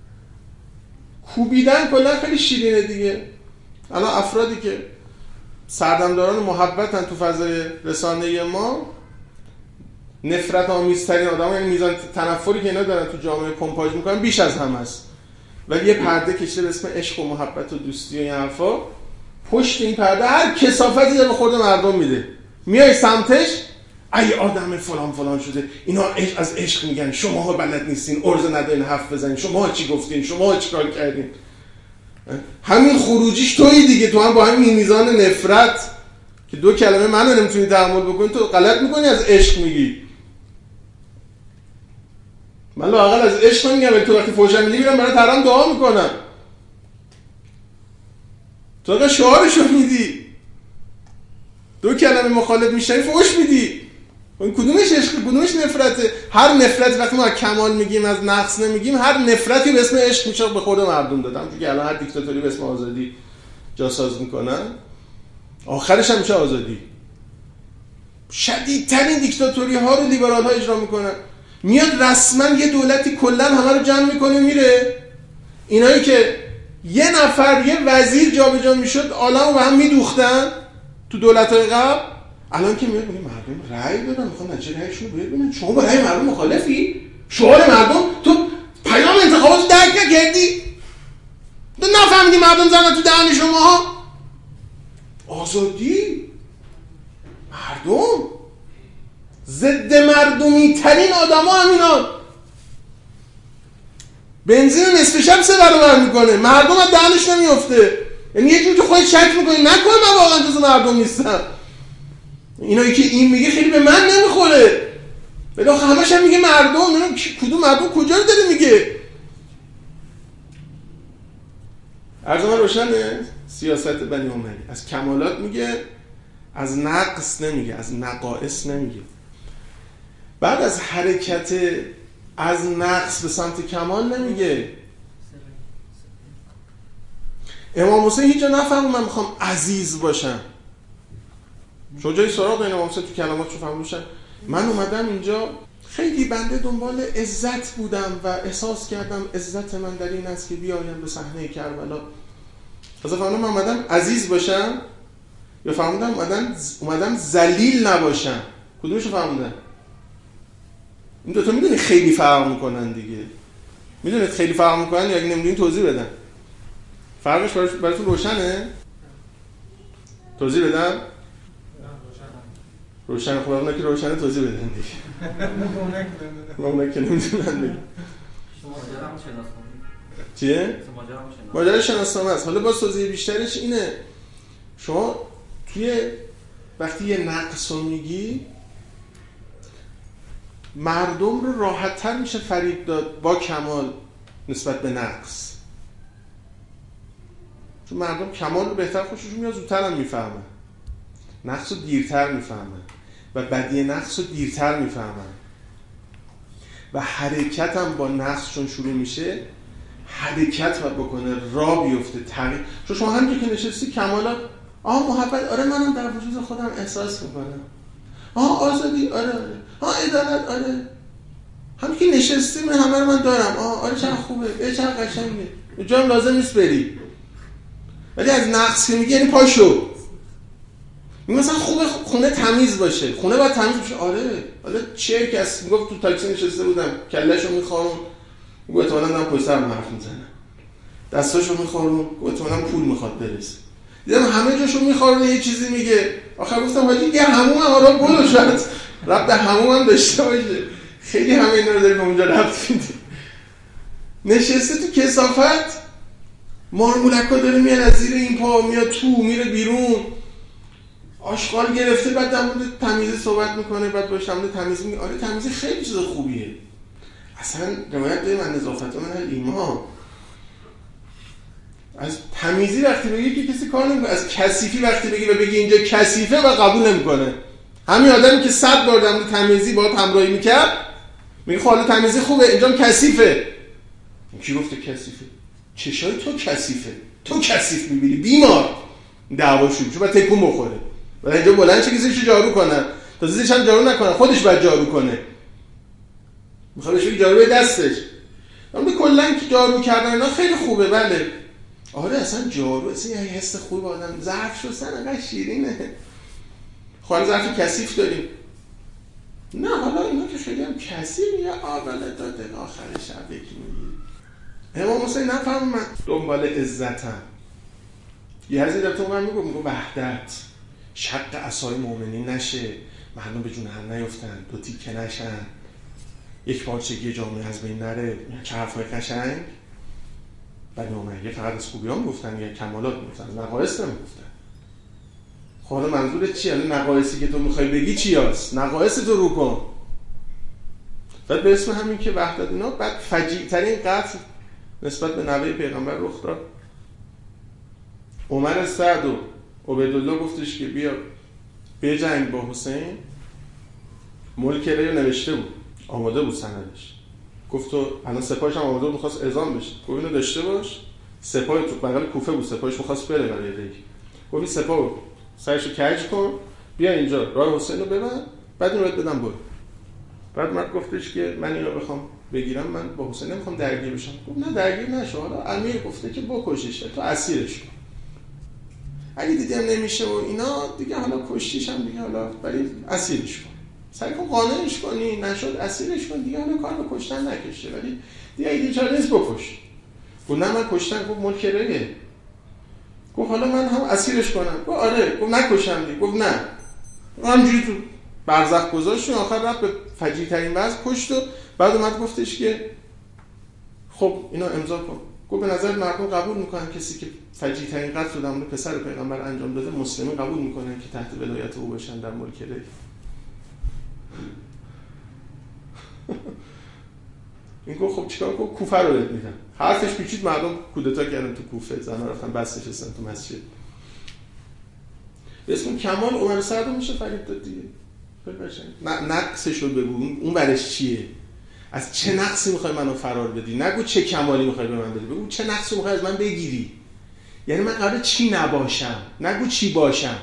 S2: کوبیدن کلا خیلی شیرینه دیگه. الان افرادی که سردمداران محبتن تو فضای رسانه‌ای ما، نفرت آمیزترین آدم، یعنی میزان تنفری که اینا دارن تو جامعه پمپاژ میکنن بیش از همه است. ولی یه پرده کشیده به اسم عشق و محبت و دوستی و این حرفا، پشت این پرده هر کثافتی داره به خورد مردم میده. میای سمتش ای آدم فلان فلان شده، اینا از عشق میگن، شماها بلد نیستین، عرض ندارین حرف بزنین، شماها چی گفتین، شماها چی کار کردین. همین خروجیش تویی دیگه. تو هم با همین میزان نفرت که دو کلمه منو نمیتونی تحمل بکنی، تو غلط میکنی از عشق میگی. من لااقل از عشق میگم، ولی تو وقتی فوشم میدی میرم برای ترام دعا میکنم. تو اگه شعارشو میدی، دو کلمه مخالف میشنی فوش میدی. اون کدومش عشق کدومش نفرته؟ هر نفرت وقتی ما کمال میگیم از نقص نمیگیم، هر نفرتی به اسم عشق میشه به خود مردم دادم، چون که الان هر دیکتاتوری به اسم آزادی جاساز میکنن، آخرش هم میشه آزادی. شدیدترین دیکتاتوری ها رو لیبرال ها اجرا میکنن. میاد رسما یه دولتی کلا همه رو جمع میکنه میره. اینایی که یه نفر یه وزیر جابجا میشد عالمو به هم میدوختن تو دولت‌های قبل، الان که میاد میگه مردم رأی دادن، میخوان نتیجه رأیشون رو ببینن. شما با رأی مردم مخالفی؟ شعار مردم تو پیام انتخابات درک نکردی؟ تو نفهمیدی مردم زدن تو دهن شما؟ آزادی مردم ضد مردمی ترین آدم ها همینان. بنزین نصف شب سه برابر میکنه، مردم از دهنش نمیفته. یعنی یه جور تو خودت شک میکنی نکنه من واقعا جز مردم نیستم. اینایی که این میگه خیلی به من نمیخوره، ولی آخه همش هم میگه مردم. نمیدونم کدوم مردم کجا رو داره میگه. عرض من روشنه. سیاست بنی امیه از کمالات میگه، از نقص نمیگه، از نقائص نمیگه. بعد از حرکت از نقص به سمت کمال نمیگه. امام حسین هیچ جا نفهم من میخوام عزیز باشم. شما جایی سراغ این امام حسین تو کلماتشو فهمیدن. من اومدم اینجا خیلی بنده دنبال عزت بودم و احساس کردم عزت من در این است که بیایم به صحنه کربلا. از فهمیدم من اومدم عزیز باشم یا فهمیدم اومدم اومدم ذلیل نباشم. کدومشو فهمیدن؟ این دوتا میدونید خیلی فرق میکنن دیگه. میدونید خیلی فرق میکنن یا اگه نمیدونید توضیح بدم. فرقش براتون روشنه؟ توضیح بدم؟ روشن. خب اونا که روشنه توضیح بدن دیگه. اونا که نمیدونن دیگه. چیه؟ ماجرا شناسنامه است. حالا با توضیح بیشترش اینه، شما توی وقتی یه نقص رو میگی مردم رو راحت تر میشه فریب داد با کمال نسبت به نقص، چون مردم کمال رو بهتر خوششون میاد، زودتر هم میفهمن، نقص رو دیرتر میفهمن و بدی نقص رو دیرتر میفهمن و حرکت هم با نقص چون شروع میشه حرکت باید بکنه، راه بیفته، تغییر. چون شما همینجور که نشستی کمالا آه محبت، آره منم در وجود خودم احساس میکنم، آه آزادی، آره آره، آه عدالت، آره، همین که نشستی من همه رو من دارم، آه آره چقدر خوبه، ای چقدر قشنگه، جام لازم نیست بری. ولی از نقص که میگی یعنی پاشو. میگه مثلا خوبه خونه تمیز باشه، خونه باید تمیز باشه، آره. حالا چه کس میگفت تو تاکسی نشسته بودم کلهشو میخوام، گفت تو الان پشت سرم حرف میزنه، دستاشو میخوام، گفت تو الان پول میخواد برسه، دیدم همه جاشو میخوره یه چیزی میگه. آخر گفتم حاجی یه حموم هم آره برو، شاید ربط حموم هم داشته باشه، خیلی همه اینا رو داریم اونجا ربط میدیم. نشسته تو کثافت، مارمولکا داره میاد از زیر این پا میاد تو میره بیرون، آشغال گرفته، بعد در مورد تمیزی صحبت میکنه، بعد باشه در مورد تمیزی میگه آره تمیزی خیلی چیز خوبیه، اصلا روایت داریم من نظافت من ایمان. از تمیزی وقتی بگی که کسی کار نمیکنه، از کثیفی وقتی بگی و بگی اینجا کثیفه و قبول نمیکنه. همین آدمی که صد بار در مورد تمیزی باهات همراهی میکرد میگه خب حالا تمیزی خوبه اینجا کثیفه. کی گفته کثیفه؟ چشای تو کثیفه، تو کثیف میبینی، بیمار، دعوا شروع شد، بعد تکون بخوره، بعد اینجا بلند شه کسی جارو کنه، تا زیرش هم جارو نکنه، خودش باید جارو کنه، میخواد بشه جارو به دستش. اما کلا که جارو کردن اینا خیلی خوبه، بله آره اصلا جارو اصلا یه حس خوبی با آدم، ظرف شستن انقدر شیرینه. خواهی ظرف کثیف داریم، نه حالا اینا که خیلی هم کثیف یه آبله داده آخر شب یکی میگیری. امام حسین نفهم من دنبال عزتم، یه هزی در تو من میگو میگو وحدت، شق عصای مؤمنین نشه، مردم به جون هم نیفتن، دو تیکه نشن، یک پارچگی جامعه از بین نره، چه حرفای قشنگ. بنی امیه فقط از خوبی ها میگفتن یا کمالات میگفتن، از نقایص نمیگفتن. خب حالا منظورت چیه؟ نقایصی که تو میخوای بگی چی هست؟ نقایص تو رو کن. بعد به اسم همین که وحدت اینا، بعد فجیع ترین قتل نسبت به نوه پیغمبر رخ داد. عمر سعد و عبیدالله گفتش که بیا بجنگ با حسین. ملک ری نوشته بود، آماده بود سندش، گفت تو الان سپاهش هم آماده بود میخواست اعزام بشه، گفت اینو داشته باش، سپاه تو بغل کوفه بود، سپاهش میخواست بره برای ری، گفت این سپاه سرشو کج کن بیا اینجا راه حسین رو ببند، بعد اینو بهت بدم برو. بعد مرد گفتش که من اینو بخوام بگیرم من با حسین نمیخوام درگیر بشم. گفت نه درگیر نشو، حالا امیر گفته که بکشش، تو اسیرش کن، اگه دیدم نمیشه و اینا دیگه حالا کشتیش هم دیگه حالا ولی اسیرش کن، سعی کن قانعش کنی، نشد اسیرش کن دیگه، حالا کار به کشتن نکشه ولی دیگه ایده چاره نیست بکش. گفت نه من کشتن، گفت ملک ریه. گفت حالا من هم اسیرش کنم، گفت آره، گفت نکشم دیگه، گفت نه، همجوری تو برزخ گذاشت و آخر رفت به فجیع ترین وضع کشت و بعد اومد گفتش که خب اینا امضا کن. گفت به نظر مردم قبول میکنن کسی که فجیع ترین قتل رو در مورد پسر پیغمبر انجام داده، مسلمی قبول میکنن که تحت ولایت او باشن در ملک ری؟ این گفت خب چیکار کنم؟ کوفه رو بهت میدم. حرفش پیچید، مردم کودتا کردن تو کوفه، زنا رفتن بس نشستن تو مسجد. اسم کمال عمر سعد میشه فریب داد دیگه. نقصش رو بگو، اون برش چیه؟ از چه نقصی میخوای منو فرار بدی؟ نگو چه کمالی میخوای به من بدی، بگو چه نقصی میخوای از من بگیری. یعنی من قراره چی نباشم، نگو چی باشم.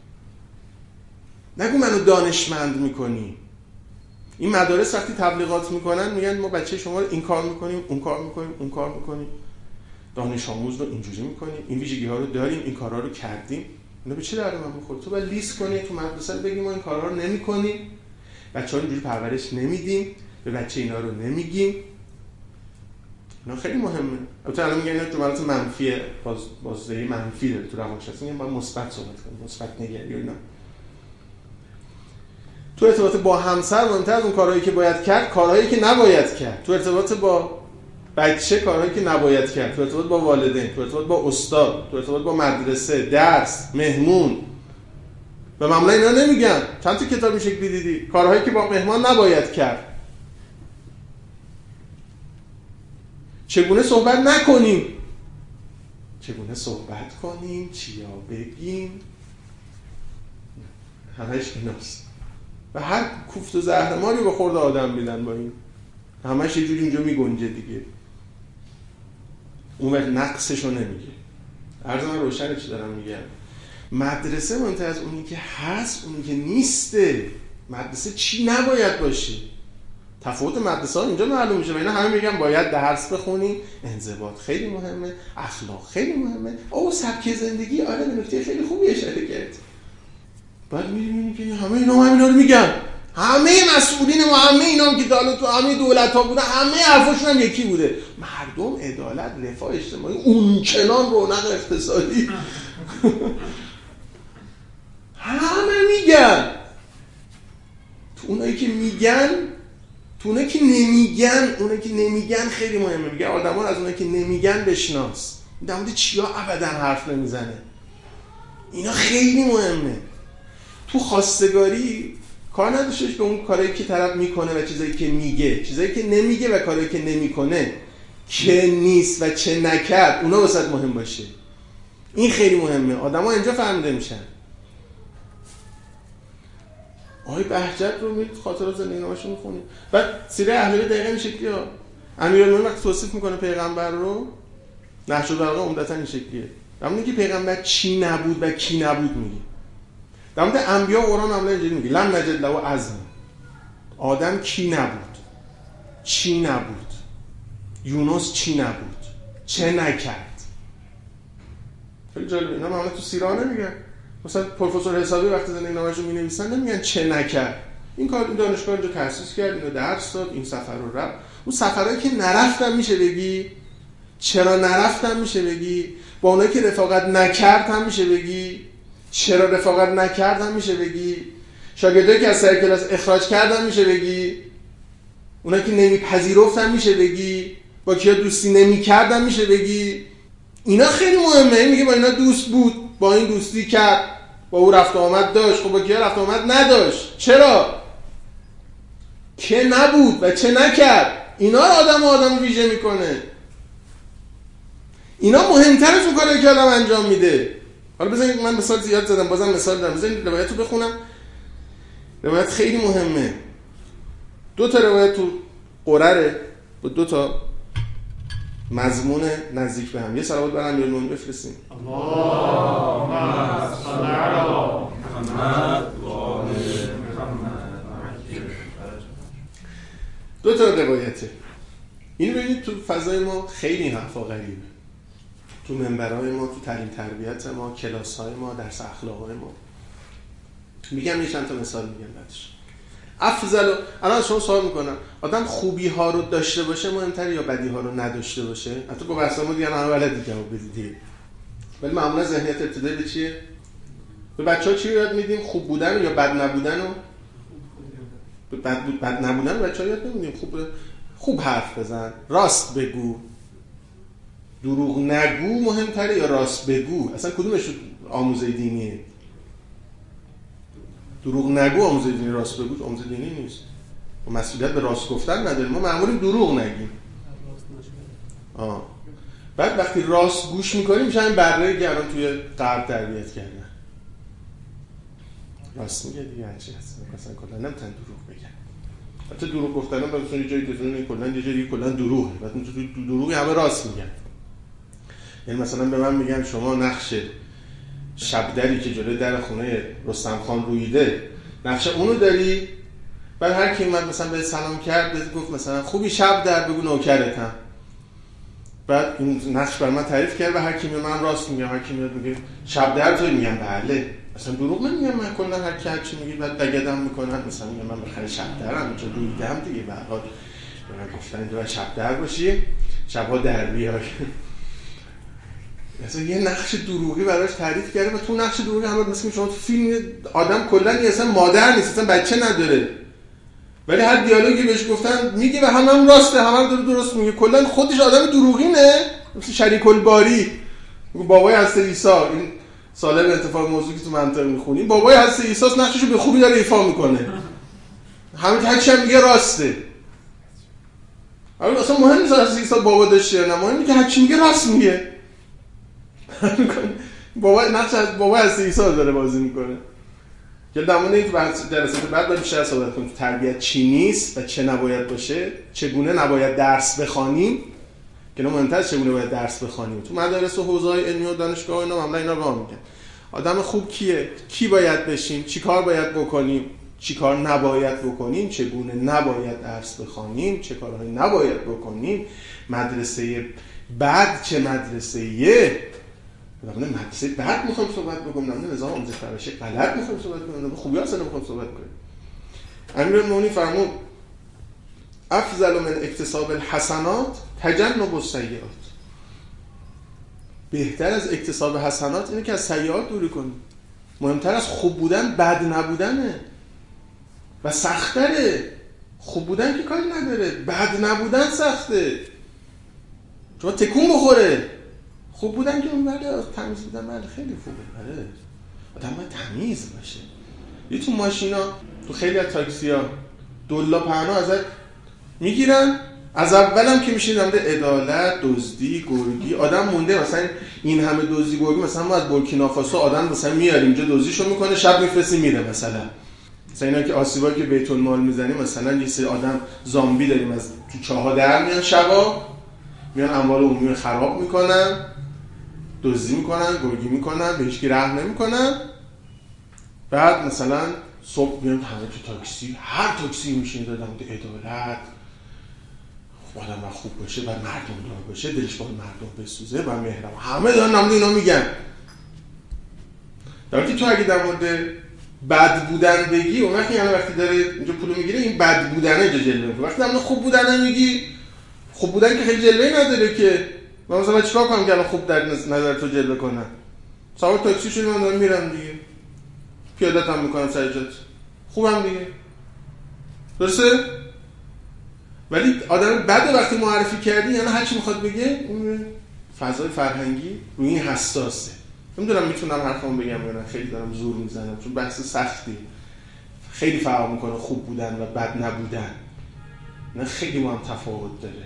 S2: نگو منو دانشمند میکنی. این مدارس وقتی تبلیغات میکنن میگن ما بچه شما رو این کار میکنیم، اون کار میکنیم، اون کار میکنیم، دانش آموز رو اینجوری میکنیم، این ویژگی ها رو داریم، این کارا رو کردیم. اینا به چه درد من میخوره؟ تو باید لیست کنی تو مدرسه بگی ما این کارا رو نمیکنیم، بچه‌ها اینجوری پرورش نمیدیم، به بچه اینا رو نمیگیم. اینا خیلی مهمه. البته الان میگن اینا جملات منفیه، باز بازدهی منفی داره تو روانشناسی، میگن باید مثبت صحبت کنیم، مثبت نگری و اینا. تو ارتباط با همسر مهمتر از اون کارهایی که باید کرد، کارهایی که نباید کرد. تو ارتباط با بچه کارهایی که نباید کرد. تو ارتباط با والدین، تو ارتباط با استاد، تو ارتباط با مدرسه، درس، مهمون. و معمولا اینا نمیگن. چند تا کتاب این شکلی دیدی؟ کارهایی که با مهمان نباید کرد. چگونه صحبت نکنیم؟ چگونه صحبت کنیم؟ چیا بگیم؟ همش ایناست. و هر کوفت و زهرماری به خورد آدم میدن با این. همش یه جوری اینجا میگنجه دیگه. اون وقت نقصشو نمیگه. عرض من روشنه چی دارم میگم. مدرسه مهمتر از اونی که هست، اونی که نیسته. مدرسه چی نباید باشه؟ تفاوت مدرسه ها اینجا معلوم میشه. و اینا همه میگن باید درس بخونی، انضباط خیلی مهمه، اخلاق خیلی مهمه، او سبک زندگی. آره به نکته خیلی خوبی اشاره کرد. بعد میبینی که همه اینا هم اینا رو میگن. همه مسئولین ما، همه اینا هم که دولت تو همه دولت ها بودن، همه حرفاشون هم یکی بوده. مردم، عدالت، رفاه اجتماعی، اون چنان رونق اقتصادی. همه میگن. تو اونایی که میگن، تو اونایی که نمیگن، اونایی که نمیگن خیلی مهمه. میگن آدمان از اونایی که نمیگن بشناس. در مورد چیا ابدا حرف نمیزنه. اینا خیلی مهمه. تو خواستگاری کار نداشتش به اون کارهایی که طرف میکنه و چیزایی که میگه، چیزایی که نمیگه و کارهایی که نمیکنه، که نیست و چه نکرد، اونا واسط مهم باشه. این خیلی مهمه. آدما اینجا فهمیده میشن. آقای بهجت رو می خاطرات زندگی‌نامه‌شو میخونیم. بعد سیره اهل بیت دقیقاً این شکلیه. امیرالمومنین وقتی توصیف میکنه پیغمبر رو، نهج البلاغه عمدتاً این شکلیه. در مورد اینکه پیغمبر چی نبود و کی نبود میگه. در مورد انبیا قرآن معمولا اینجوری میگه لم نجد له عزم. آدم کی نبود، چی نبود، یونس چی نبود، چه نکرد. خیلی جالبه. اینا معمولا تو سیره نمیگن. مثلا پروفسور حسابی وقتی زندگی‌نامه‌شو می‌نویسن نمیگن چه نکرد. این کار این دانشگاه اینجا تأسیس کرد، اینو درس داد، این سفر رو رفت. اون سفرایی که نرفتم میشه بگی، چرا نرفتم میشه بگی، با اونایی که رفاقت نکرد هم میشه بگی، چرا رفاقت نکرد هم میشه بگی، شاگردایی که از سر کلاس اخراج کردن میشه بگی، اونایی که نمیپذیرفتن میشه بگی، با کیا دوستی نمی‌کردن میشه بگی. اینا خیلی مهمه. میگه با اینا دوست بود، با این دوستی کرد، با او رفت آمد داشت. خب با کیا رفت آمد نداشت؟ چرا؟ که نبود و چه نکرد. اینا رو آدم آدم ویژه میکنه. اینا مهمتر از اون کاری که آدم انجام میده. حالا بذارید من مثال زیاد زدم، بازم مثال دارم. بذارید روایت رو بخونم. روایت خیلی مهمه. دو تا روایت تو قرره با دو تا مضمون نزدیک به هم. یه صلوات بر امیرالمومنین بفرستیم.
S3: اللهم صل علی محمد و آل محمد.
S2: دو تا روایته. این ببینید تو فضای ما خیلی حرفا غریبه. تو منبرهای ما، تو تعلیم تربیت ما، کلاس‌های ما، درس اخلاق‌های ما. میگم یه چند تا مثال میگم بعدش. افضل. الان شما سوال میکنم آدم خوبی ها رو داشته باشه مهمتره یا بدی ها رو نداشته باشه؟ حتی با بحث ما دیگه همه بلدی جواب بدید. ولی معمولا ذهنیت ابتدایی به چیه؟ به بچه‌ها چی یاد میدیم؟ خوب بودن یا بد نبودن رو؟ به بد بود بد نبودن بچه‌ها یاد نمیدیم. خوب خوب حرف بزن، راست بگو، دروغ نگو مهمتره یا راست بگو؟ اصلا کدومش آموزه دینیه؟ دروغ نگو آموزه دینی، راست بگو آموزه دینی نیست. و مسئولیت به راست گفتن نداریم. ما معمولا دروغ نگیم. آه. بعد وقتی راست گوش میکنیم میشه همین بره که الان توی غرب تربیت کردن. راست میگه دیگه هرچی هست. مثلا کلا نمیتونن دروغ بگن. حتی دروغ گفتن هم مثلا یه جایی دزدن کلا یه جایی کلا دروغه. بعد اون تو دروغی همه راست میگن. یعنی مثلا به من میگن شما نقش شبدری که جلوی در خونه رستم خان رویده نقش اونو داری. بعد هر کی اومد مثلا به سلام کرد بهت گفت مثلا خوبی شب در بگو نوکرتم. بعد این نقش بر من تعریف کرد و هر کی میاد من راست میگم، هر کی میاد میگه شب در توی میگم بله مثلا دروغ نمیگم من، کلا هر کی هر چی میگه بعد دگدم میکنن، مثلا میگم من بخیر شب درم اینجا دیدم دیگه، به هر حال من گفتن اینجا شب در باشی، شب‌ها در بیای. مثلا یه نقش دروغی براش تعریف کرده و تو نقش دروغی هم مثلا شما تو فیلم آدم کلا اصلا مادر نیست، اصلا بچه نداره، ولی هر دیالوگی بهش گفتن میگه و همه هم راسته، همه هم داره درست میگه، کلا خودش آدم دروغینه. مثل شریک الباری بابای حضرت عیسی، این سالم اتفاق موضوعی که تو منطق میخونیم، بابای حضرت عیسی نقششو به خوبی داره ایفا میکنه، همه هر چی هم میگه راسته. اصلا مهم نیست حضرت عیسی بابا داشته یا نه، مهم اینه که هر چی میگه راست میگه. بابا نقش از بابا حضرت عیسی داره بازی میکنه. که در مورد این جلسات بعد باید بیشتر صحبت کنیم تربیت چی نیست و چه نباید باشه، چگونه نباید درس بخوانیم، که نه مهمتر از چگونه باید درس بخوانیم. تو مدارس و حوزه‌های علمی و دانشگاه اینا معمولا اینا رو میگن. آدم خوب کیه؟ کی باید بشیم؟ چی کار باید بکنیم؟ چی کار نباید بکنیم؟ چگونه نباید درس بخوانیم؟ چه کارهایی نباید بکنیم؟ مدرسه بعد چه مدرسه‌ایه؟ نمونه مدرسه بعد میخوایم صحبت بکنیم، نمونه نظام آموزش پرورش غلط میخوایم صحبت کنیم، نمونه خوبی اصلا نمیخوایم صحبت کنیم. امیرالمومنین فرمود افضل من اکتساب الحسنات تجنب السیئات. بهتر از اکتساب حسنات اینه که از سیئات دوری کنیم. مهمتر از خوب بودن بد نبودنه و سختره. خوب بودن که کاری نداره، بد نبودن سخته، چون تکون بخوره. خوب بودن که اون بله، تمیز بودن بله خیلی خوبه، بله آدم باید تمیز باشه. یه تو ماشینا، تو خیلی از تاکسی‌ها دلا پهنا ازت میگیرن، از اولم که میشین در مورد عدالت، دزدی، گرگی، آدم مونده مثلا این همه دزدی گرگی، مثلا ما از بورکینافاسو آدم مثلا میاریم اینجا دزدیشو میکنه، شب میفرستیم میره. مثلا مثلا اینا که آسیبایی که بیت المال میزنیم، مثلا یه سری آدم زامبی داریم از تو چاها در میان، شبا میان اموال عمومی خراب میکنن، دزدی میکنن، گرگی میکنن، به هیچ کی رحم نمیکنن. بعد مثلا صبح میان همه تو تاکسی، هر تاکسی میشین دادم تو عدالت، آدم باید خوب باشه، باید مردم دار باشه، دلش باید مردم بسوزه، باید مهربان، همه دارن نمونه اینا میگن. در وقتی تو اگه در مورد بد بودن بگی، اون وقتی یعنی وقتی داره اینجا پولو میگیره این بد بودنه اینجا جلوه میکنه. وقتی در مورد خوب بودن میگی، خوب بودن که خیلی جلوه‌ای نداره که من مثلا چیکار کنم که الان خوب در نظر تو جلوه کنم؟ سوار تاکسی شدم من دارم میرم دیگه، پیادت هم میکنم سر جات، خوبم دیگه، درسته؟ ولی آدم بعد وقتی معرفی کردی یعنی هر چی میخواد بگه اون فضای فرهنگی روی این حساسه. نمیدونم میتونم حرفمو بگم یا نه، خیلی دارم زور میزنم چون بحث سختی، خیلی فرق میکنه خوب بودن و بد نبودن، نه خیلی ما هم تفاوت داره.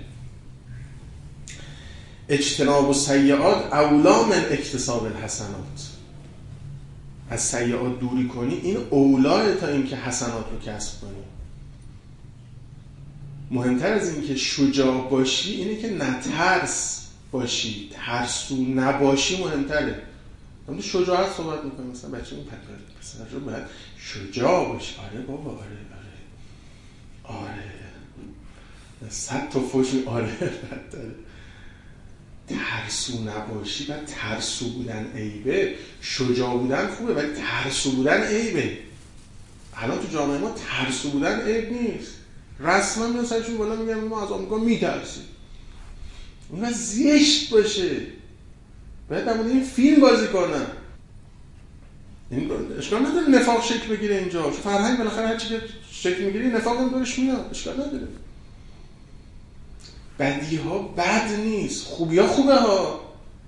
S2: اجتناب السیئات اولا من اکتساب الحسنات. از سیئات دوری کنی این اولاه تا اینکه حسنات رو کسب کنی. مهمتر از این که شجاع باشی اینه که نترس باشی، ترسو نباشی مهمتره. من شجاعت صحبت میکنم، مثلا بچه اون پسر رو باید شجاع باشی. آره بابا، آره آره آره صد تا فوشی آره بد داره. ترسو نباشی و ترسو بودن عیبه، شجاع بودن خوبه ولی ترسو بودن عیبه. الان تو جامعه ما ترسو بودن عیب نیست، رسما میان سرشون بالا میگن ما از آمریکا میترسیم. اون زشت باشه، باید در مورد این فیلم بازی کنن. این اشکال نداره نفاق شکل بگیره اینجا، چون فرهنگ بالاخره هر چی که شکل میگیره نفاق هم دورش میاد، اشکال نداره. بدی ها بد نیست، خوبی ها خوبه ها،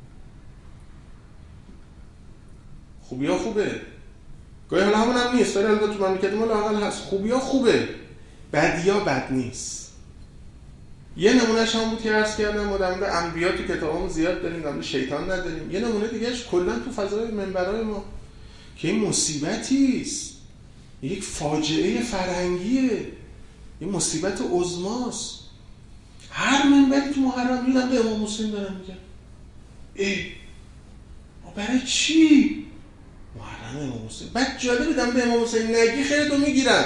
S2: خوبی ها خوبه. گاهی حالا همون هم نیست ولی البته تو مملکت ما لااقل هست. خوبی ها خوبه، بدی ها بد نیست. یه نمونهش هم بود که عرض کردم ما در مورد انبیا تو کتابامون زیاد داریم، در مورد شیطان نداریم. یه نمونه دیگهش کلا تو فضای منبرای ما که این مصیبتی است، یک فاجعه فرهنگیه، این مصیبت عظماست. هر منبری تو محرم میرن به امام حسین دارن میگن ای ما برای چی محرم امام حسین؟ بعد جالبه دارن به امام حسین نگی خیرتو میگیرن.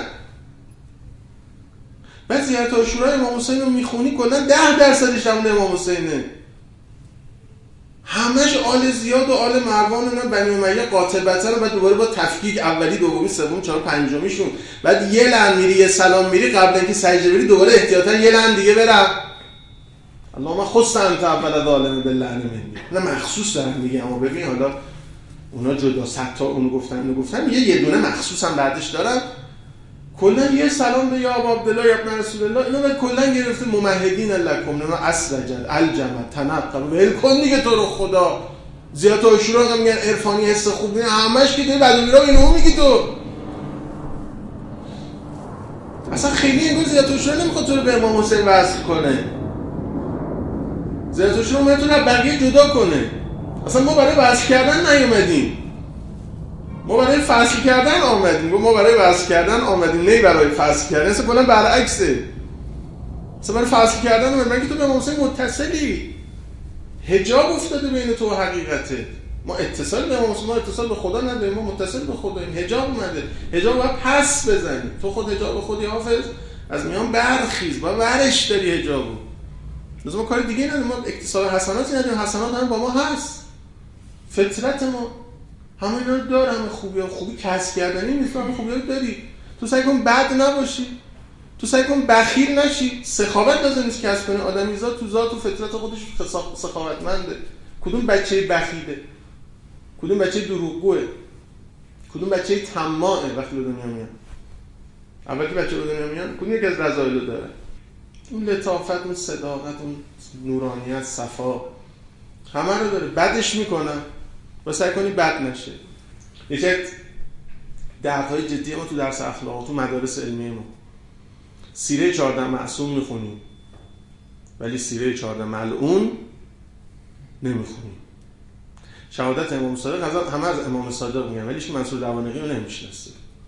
S2: بعد زیارت عاشورای امام حسین رو میخونی کلا ده درصدش همون امام حسینه. همش آل زیاد و آل مروان و بنی امیه قاطبتن و بعد دوباره با تفکیک اولی دومی سوم چهار پنجمیشون، بعد یه لحن میری یه سلام میری قبل اینکه سجده بری دوباره احتیاطا یه لحن دیگه برم اللهم خص انت اول ظالم باللعن منی. نه مخصوص دارن دیگه، اما ببین حالا اونا جدا صد تا اونو گفتن اینو گفتن، یه یه دونه مخصوص هم بعدش دارن. کلا یه سلام به یا عبدالله یا ابن رسول الله اینو بعد کلا گرفته ممهدین لکم نه اسرجل الجمع تنقل ول کن دیگه تو رو خدا. زیاد عاشورا هم میگن عرفانی حس خوب نه، همش که داری بعد میرا اینو میگی تو. اصلا خیلی انگار زیاد عاشورا نمیخواد تو رو به امام حسین وصل کنه، زیاد عاشورا میتونه از بقیه جدا کنه. اصلا ما برای وصل کردن نیومدیم، ما برای فصل کردن آمدیم. ما برای وصل کردن آمدیم، نه برای فصل کردن. اصلا کلا برعکسه. اصلا برای فصل کردن اومدیم که تو به محسن متصلی، حجاب افتاده بین تو و حقیقته. ما اتصال به محسن، ما اتصال به خدا نداریم، ما متصل به خداییم. حجاب اومده، حجاب باید پس بزنی. تو خود حجاب خودی حافظ از میان برخیز، باید ورش داری حجابو. لازم ما کار دیگه نداریم، ما اکتساب حسناتی نداریم، حسنات هم با ما هست. فطرت ما همه اینا رو داره، همه خوبی ها. خوبی کسب کردنی نیست، همه خوبی ها رو داری. تو سعی کن بد نباشی، تو سعی کن بخیل نشی. سخاوت لازم نیست کسب کنی. آدمیزاد تو ذات و فطرت خودش سخاوتمنده. کدوم بچه بخیله، کدوم بچه دروغگوه، کدوم بچه طماعه وقتی به دنیا میان. اول که بچه به دنیا میان کدوم یک از رذایل رو داره؟ اون لطافت، اون صداقت، اون نورانیت، صفا، همه رو داره. بدش میکنن و سعی کنی بد نشه. یکی از دردهای جدی ما تو درس اخلاق، تو مدارس علمی ما، سیره چهارده معصوم میخونیم ولی سیره چهارده ملعون نمیخونیم. شهادت امام صادق همه از امام صادق میگن ولی هیچ منصور دوانقی رو نمیشناسه.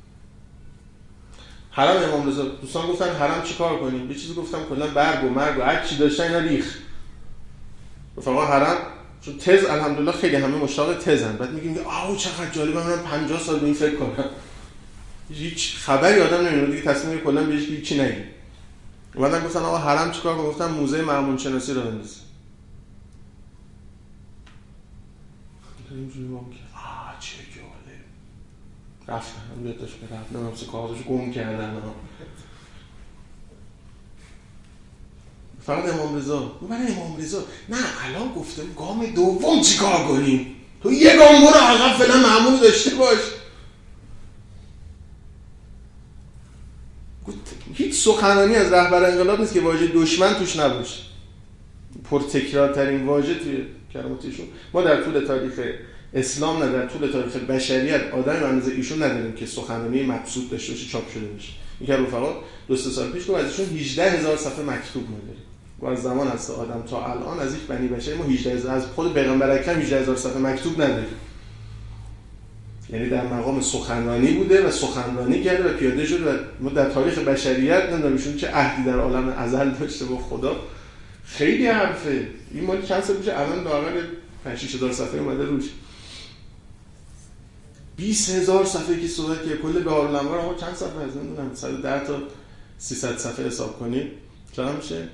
S2: حرم امام رضا، دوستان گفتن حرم چیکار کنیم؟ یه چیزی گفتم کلا برگ و مرگ و هر چی داشتن اینا ریخ. گفتم حرم چون تز الحمدلله خیلی همه مشتاق تزن، بعد میگیم آو چقدر جالبه من پنجاه سال به این فکر کنم. هیچ خبری آدم نمیره دیگه، تصمیم کلا بهش هیچ چی نگی. اومدن گفتن آقا حرم چیکار کنم؟ گفتم موزه مأمون شناسی رو بنداز. اینجوری بود که آ چه جالب. رفتن بیاد داشت به رفت نمیدونم سه کاغذش گم کردن ها. فقط امام رضا. من امام رضا نه الان گفتم گام دوم چیکار کنیم؟ تو یه گام برو عقب فعلا مأمون داشته باش. هیچ سخنرانی از رهبر انقلاب نیست که واژه دشمن توش نباشه. پرتکرارترین واژه توی کلماتشون. ما در طول تاریخ اسلام نه در طول تاریخ بشریت آدمی به اندازه ایشون نداریم که سخنرانی مبسوط داشته باشه چاپ شده باشه. این که رفقا دو سه سال پیش گفت ازشون هجده هزار صفحه مکتوب می‌داریم. و از زمان هست آدم تا الان از یک بنی بشری ما هجده هزار از خود پیغمبر اکرم هجده هزار صفحه مکتوب نداریم. یعنی در مقام سخنرانی بوده و سخنرانی کرده و پیاده شده و ما در تاریخ بشریت نمی‌دونیم چه عهدی در عالم ازل داشته با خدا. خیلی حرفه. این مال چند سال میشه الان لااقل پنج شش هزار صفحه اومده روش. بیست هزار صفحه که صحبت که کل بهار الانوار آقا چند صفحه از نمیدونم صد و ده تا سیصد صفحه حساب کنید چقدر میشه؟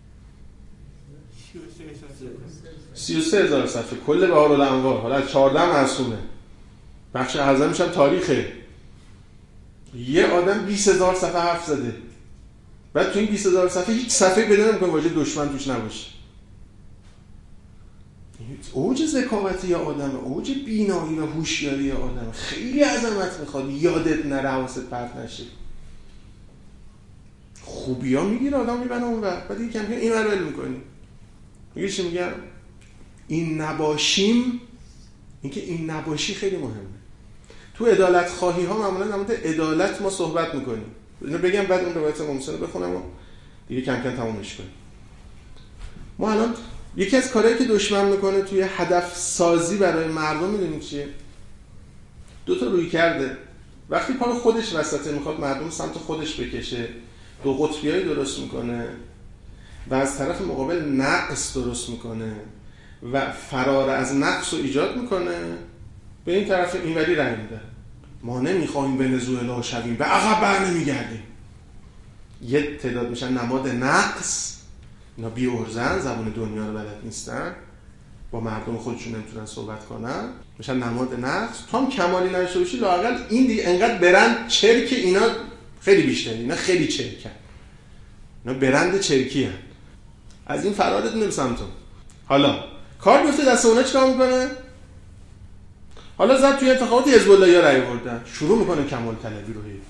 S2: سی و سه هزار صفحه کل بهار الانوار. حالا از چهارده معصومه. بخش اعظمش هم تاریخه. یه آدم بیست هزار صفحه حرف زده. بعد تو این بیست هزار صفحه هیچ صفحه پیدا نمی‌کنی واژه دشمن توش نباشه. اوج ذکاوت یا آدم، اوج بینایی و هوشیاری یا آدم. خیلی عظمت میخواد یادت نره، حواست پرت نشه. خوبی‌ها میگیره آدم میبنه اون وقت. بعد یکم که این رو ول می‌کنی. میگه چی میگم؟ این نباشیم، اینکه این نباشی خیلی مهمه. تو عدالت خواهی ها معمولا در مورد عدالت ما صحبت میکنیم. اینو بگم بعد اون روایت امام حسین بخونم و دیگه کم کم تمومش کنیم. ما الان یکی از کارهایی که دشمن میکنه توی هدف سازی برای مردم میدونید چیه؟ دو تا روی کرده. وقتی پای خودش وسطه میخواد مردم سمت خودش بکشه، دو قطبیایی درست میکنه و از طرف مقابل نقص درست میکنه و فرار از نقص رو ایجاد میکنه. به این طرف اینوری رنگ میده. ما نمیخوایم ونزوئلا شویم، به عقب بر نمیگردیم. یه تعداد میشن نماد نقص، اینا بی ارزن، زبان دنیا رو بلد نیستن. با مردم خودشون نمیتونن صحبت کنن، میشن نماد نقص. تو هم کمالی نداشته باشی لااقل این دیگه انقدر برند چرک اینا خیلی بیشتر، اینا خیلی چرکن، اینا برند چرکی هن. از این فرارت میرم سمتون. حالا کار بیفته دست اونا چیکار میکنه؟ حالا زد توی انتخابات حزب الله ها رأی آوردن، شروع میکنه کمال طلبی رو. هی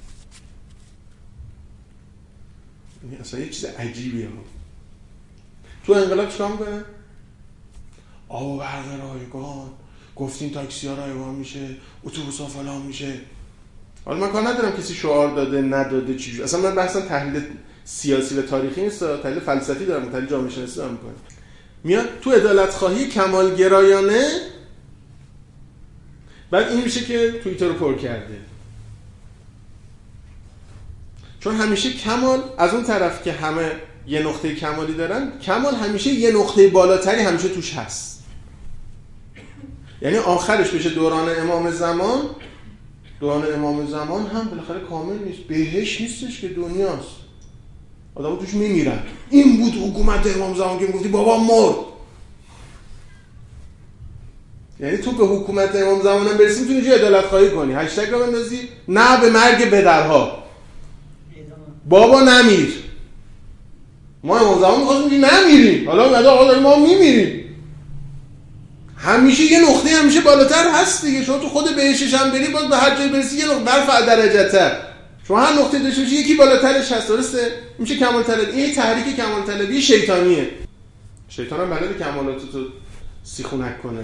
S2: این اصلا یه چیز عجیبیه. تو انقلاب چیکار میکنه؟ آب و برق رایگان، گفتین تاکسی ها رایگان میشه، اتوبوس ها فلان میشه. حالا من کار ندارم کسی شعار داده نداده چیزی، اصلا من بحثم تحلیل سیاسی و تاریخی نیست، تحلیل فلسفی دارم، تحلیل جامعه شناسی دارم میکنم. میاد تو عدالت خواهی کمالگرایانه، بعد این میشه که توییتر رو پر کرده. چون همیشه کمال از اون طرف که همه یه نقطه کمالی دارن، کمال همیشه یه نقطه بالاتری همیشه توش هست. یعنی آخرش بشه دوران امام زمان، دوران امام زمان هم بالاخره کامل نیست، بهش نیستش که دنیاست، آدم توش میمیرن. این بود حکومت امام زمان که میگفتی بابا مرد. یعنی تو به حکومت امام زمان هم برسی میتونی چه عدالت خواهی کنی، هشتگ رو بندازی نه به مرگ بدرها، بابا نمیر. ما امام زمان میخواستیم نمیریم، حالا بعد آقا داریم ما میمیریم. همیشه یه نقطه همیشه بالاتر هست دیگه. شما تو خود بهشش هم بری باز به هر جای برسی یه نقطه برفع درجه‌تر، شما هر نقطه داشته باشی یکی بالاترش هست. درسته؟ میشه کمال طلبی. این تحریک کمال طلبی شیطانیه. شیطان هم بلده کمالات تو سیخونک کنه.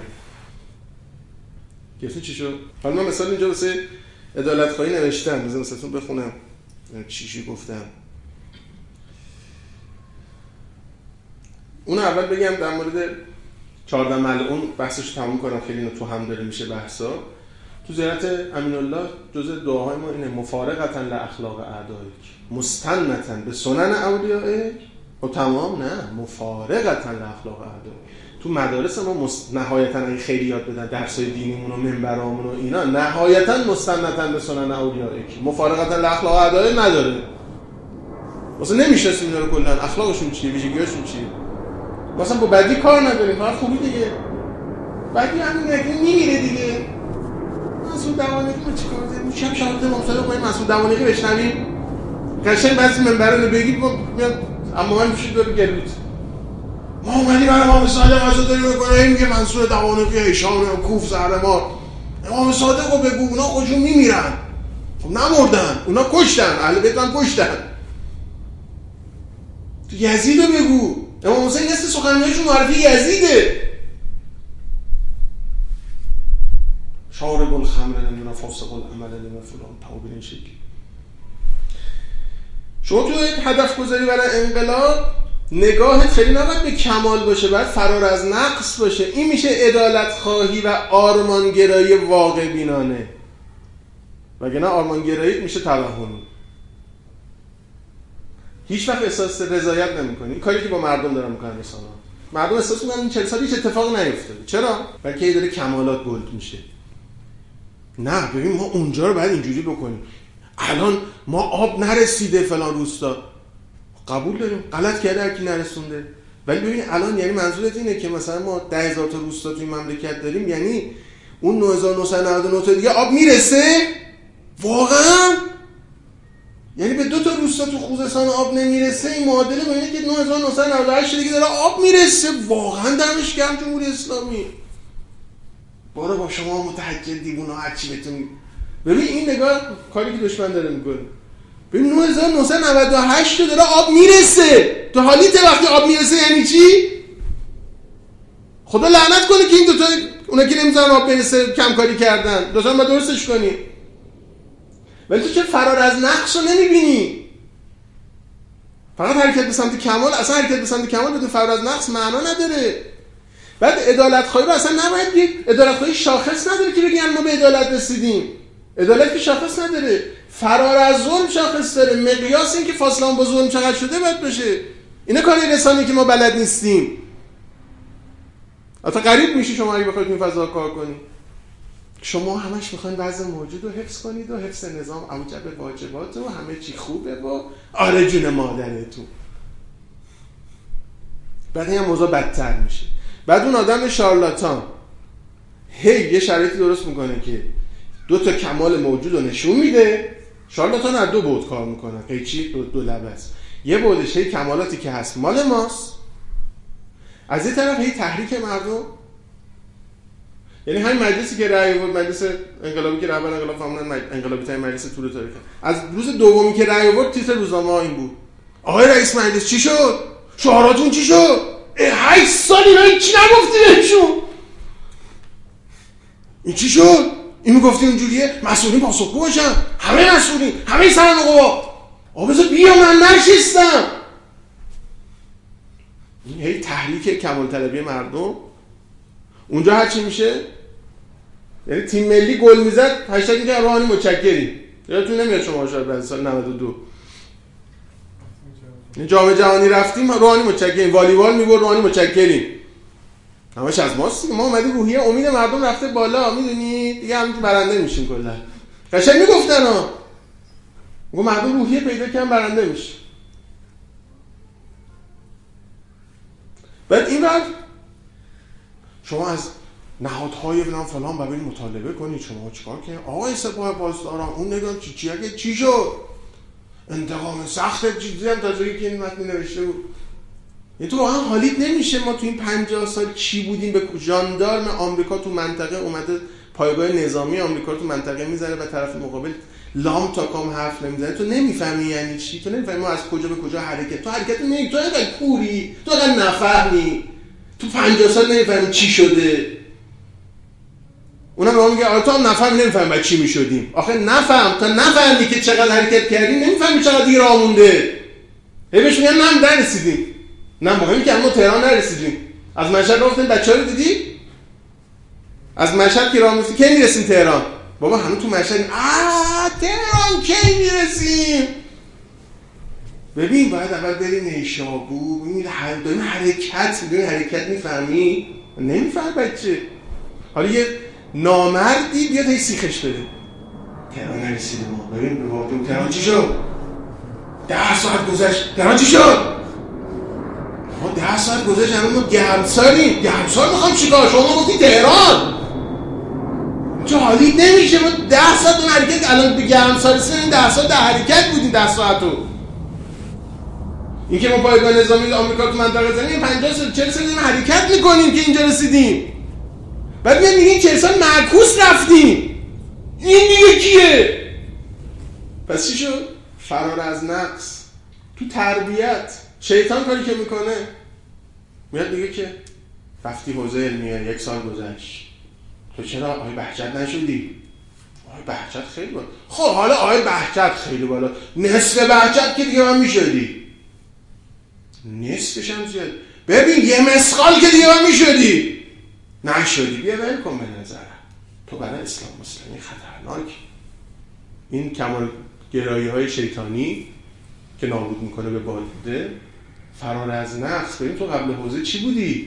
S2: گفتی چی شد؟ حالا من مثلا اینجا واسه عدالت خواهی نوشتم، بذار مثلا بخونم چی چی گفتم. اون اول بگم در مورد چهارده ملعون بحثش تموم کنم، خیلی اینو تو هم داره میشه بحثا. تو زیارت امین الله جزء دعاهای ما اینه مفارقتا لاخلاق اعدائک مستنتا به سنن اولیائک. و تمام نه، مفارقتا لاخلاق اعدائک. تو مدارس ما مست... نهایتا این خیلی یاد بدن، درسای دینیمون و منبرامون و اینا نهایتا مستنتا به سنن اولیائک، مفارقتا لاخلاق اعدائک نداره. واسه نمیشناسیم اینا رو کلا، اخلاقشون چیه، ویژگیاشون چیه. مثلا با بدی کار نداریم، فقط خوبی دیگه. بدی همین نگه میمیره دیگه. مسعود دوانقی ما چیکار داریم؟ شب شاهد مصادقه با این مسعود دوانقی بشنویم. قشنگ بعضی منبرا رو بگید میاد اما من میشه دور گلوت. ما اومدیم برای امام صادق عزاداری میکنیم، میگه منصور دوانقی ایشان و کوف زهرمار. امام صادق رو بگو، اونا خودشون میمیرن. خب نمردن، اونا کشتن، اهل بیت هم کشتن. تو یزید رو بگو، امام حسین نصف سخنرانیشون معرفی یزیده. شارب الخمر نمیدونم فاسق العمل نمیدونم فلان تمام به این شکل. شما تو هدف گذاری برای انقلاب نگاهت خیلی نباید به کمال باشه، باید فرار از نقص باشه. این میشه عدالت خواهی و آرمانگرایی واقع بینانه، وگرنه آرمانگرایی میشه توهمی. هیچ وقت احساس رضایت نمی‌کنی. این کاری که با مردم دارن میکنن رسانه‌ها، مردم احساس میکنن این چهل سال هیچ اتفاق نیفتاده. چرا؟ بلکه یه داره کمالات بولد میشه. نه ببین ما اونجا رو باید اینجوری بکنیم، الان ما آب نرسیده فلان روستا، قبول داریم غلط کرده هر کی نرسونده، ولی ببین الان یعنی منظورت اینه که مثلا ما ده هزار تا روستا توی مملکت داریم، یعنی اون نه هزار و نهصد و نود و نه تا دیگه آب میرسه؟ واقعا؟ یعنی به دو تا روستا تو خوزستان آب نمیرسه؟ این معادله با اینه که نه هزار و نهصد و نود و هشت دیگه داره آب میرسه. واقعا دمش گرم جمهوری اسلامی. باره با شما متحجر دیوونا هر چی بتونی. ببین این نگاه کاری که دشمن داره میکنه. ببین نه هزار و نهصد و نود و هشت داره آب میرسه. تو حالیت وقتی آب میرسه یعنی چی؟ خدا لعنت کنه که این دو تا اونا که نمیذارن آب برسه کم کاری کردن. لازم با درستش کنی. ولی تو چه فرار از نقص رو نمیبینی؟ فقط حرکت به سمت کمال. اصلا حرکت به سمت کمال بدون فرار از نقص معنا نداره. بعد عدالت خواهی رو اصلا نباید دید. عدالت خواهی شاخص نداره که بگن ما به عدالت رسیدیم. عدالت که شاخص نداره. فرار از ظلم شاخص داره. مقیاس این که فاصله با ظلم چقدر شده باید باشه. اینا کاری رسانی که ما بلد نیستیم. البته غریب میشی شما اگه بخواید این فضا کار کنی. شما همش میخواین وضع موجود رو حفظ کنید و حفظ نظام اوجب واجبات و همه چی خوبه و آره جون مادرتون. بعد این موضوع بدتر میشه. بعد اون آدم شارلاتان هی یه شرایطی درست میکنه که دو تا کمال موجود رو نشون میده. شارلاتان از دو بعد کار میکنه، قیچی دو, دو لبه است. یه بعدش هی کمالاتی که هست مال ماست، از این طرف هی تحریک مردم. یعنی همین مجلسی که رأی آورد، مجلس انقلابی که رهبر انقلاب فهمیدن انقلابی ترین مجلس طول تاریخ، از روز دومی که رأی آورد تیتر روزنامه‌ها این بود: آقای رئیس مجلس چی شد؟ شعاراتون چی شد؟ هشت سال اینا چی نگفتی بهشون؟ این چی شد؟ این میگفتی اونجوریه؟ مسئولین پاسخگو باشن، همه مسئولین، همه سرنقابات. آقا بذار بیا، من نشستم. این هی تحریک کمال طلبی مردم. اونجا هر چی میشه، یعنی تیم ملی گل میزد هشتگ میگه روحانی متشکریم. یادتون نمیاد شما شاید بعد سال نود و دو جام جهانی رفتیم روحانی متشکریم، والیبال میبرد روحانی متشکریم. همش از ماست. ما اومدیم روحیه امید مردم رفته بالا، میدونی دیگه همین برنده میشیم کلا. قشنگ میگفتن ها، میگم مردم روحیه پیدا کردن برنده میشه. بعد این بر شما از نهادهای فلان فلان ببین مطالبه کنید شما چیکار کنید. آقای سپاه پاسداران اون نگاه چی چی اگه چی شد؟ انتقام سخت چیزی هم تازگی که این متن نوشته بود. یعنی تو واقعا حالیت نمیشه ما تو این پنجاه سال چی بودیم؟ به ژاندارم آمریکا تو منطقه اومده، پایگاه نظامی آمریکا تو منطقه میذاره و طرف مقابل لام تا کام حرف نمیزنه. تو نمیفهمی یعنی چی؟ تو نمیفهمی ما از کجا به کجا حرکت. تو حرکت نمی تو اینقدر کوری، تو اینقدر نفهمی. تو پنجاه سال نمیفهمی چی شده. اونم به ما میگه آره تو هم نفهم نمیفهمی بعد چی میشدیم. آخه نفهم تا نفهمی که چقدر حرکت کردیم نمیفهمی چقدر دیر آمونده. هی بهش میگن نه نرسیدیم. نه مهمی که ما تهران نرسیدیم. از مشهد رفتیم بچه‌ها رو دیدی؟ از مشهد که راه میرسیم کی میرسیم تهران؟ بابا هنوز تو مشهد. آ تهران کی میرسیم؟ ببین باید اول بری نیشابور، ببین هر داریم حرکت می‌کنیم، حرکت می‌فهمی؟ نمی‌فهمی بچه. حالا یه نامردی بیاد هی سیخش بده. تهران نرسیدیم ما. ببین به واقع تهران چی شد؟ ده ساعت گذشت. تهران چی شد؟ ما ده ساعت گذشت هنوز ما گرمساریم. گرمسار می‌خوام چیکار؟ شما گفتی تهران. چه حالی نمیشه ما ده ساعت اون حرکت الان به گرمسار رسیدیم. ده ساعت در حرکت بودیم ده ساعتو. این که ما پایگاه نظامی آمریکا تو منطقه زمین پنجاه سال چهل سال حرکت میکنیم که اینجا رسیدیم. بعد میگن میگین چهل سال معکوس رفتیم. این دیگه کیه؟ پس چی شد؟ فرار از نقص. تو تربیت شیطان کاری که میکنه میاد میگه که رفتی حوزه علمیه یک سال گذشت، تو چرا آقای بهجت نشدی؟ آقای بهجت خیلی بالا. خب حالا آقای بهجت خیلی بالا، نصف بهجت که دیگه من میشدی. نصفش هم زیاد. ببین یه مسقال که دیگه من میشدی نشدی. بیا ول کن به نظرم تو برای اسلام مسلمی خطرناک. این کمال گرایی های شیطانی که نابود میکنه به بالده. فرار از نقص. ببین تو قبل حوزه چی بودی؟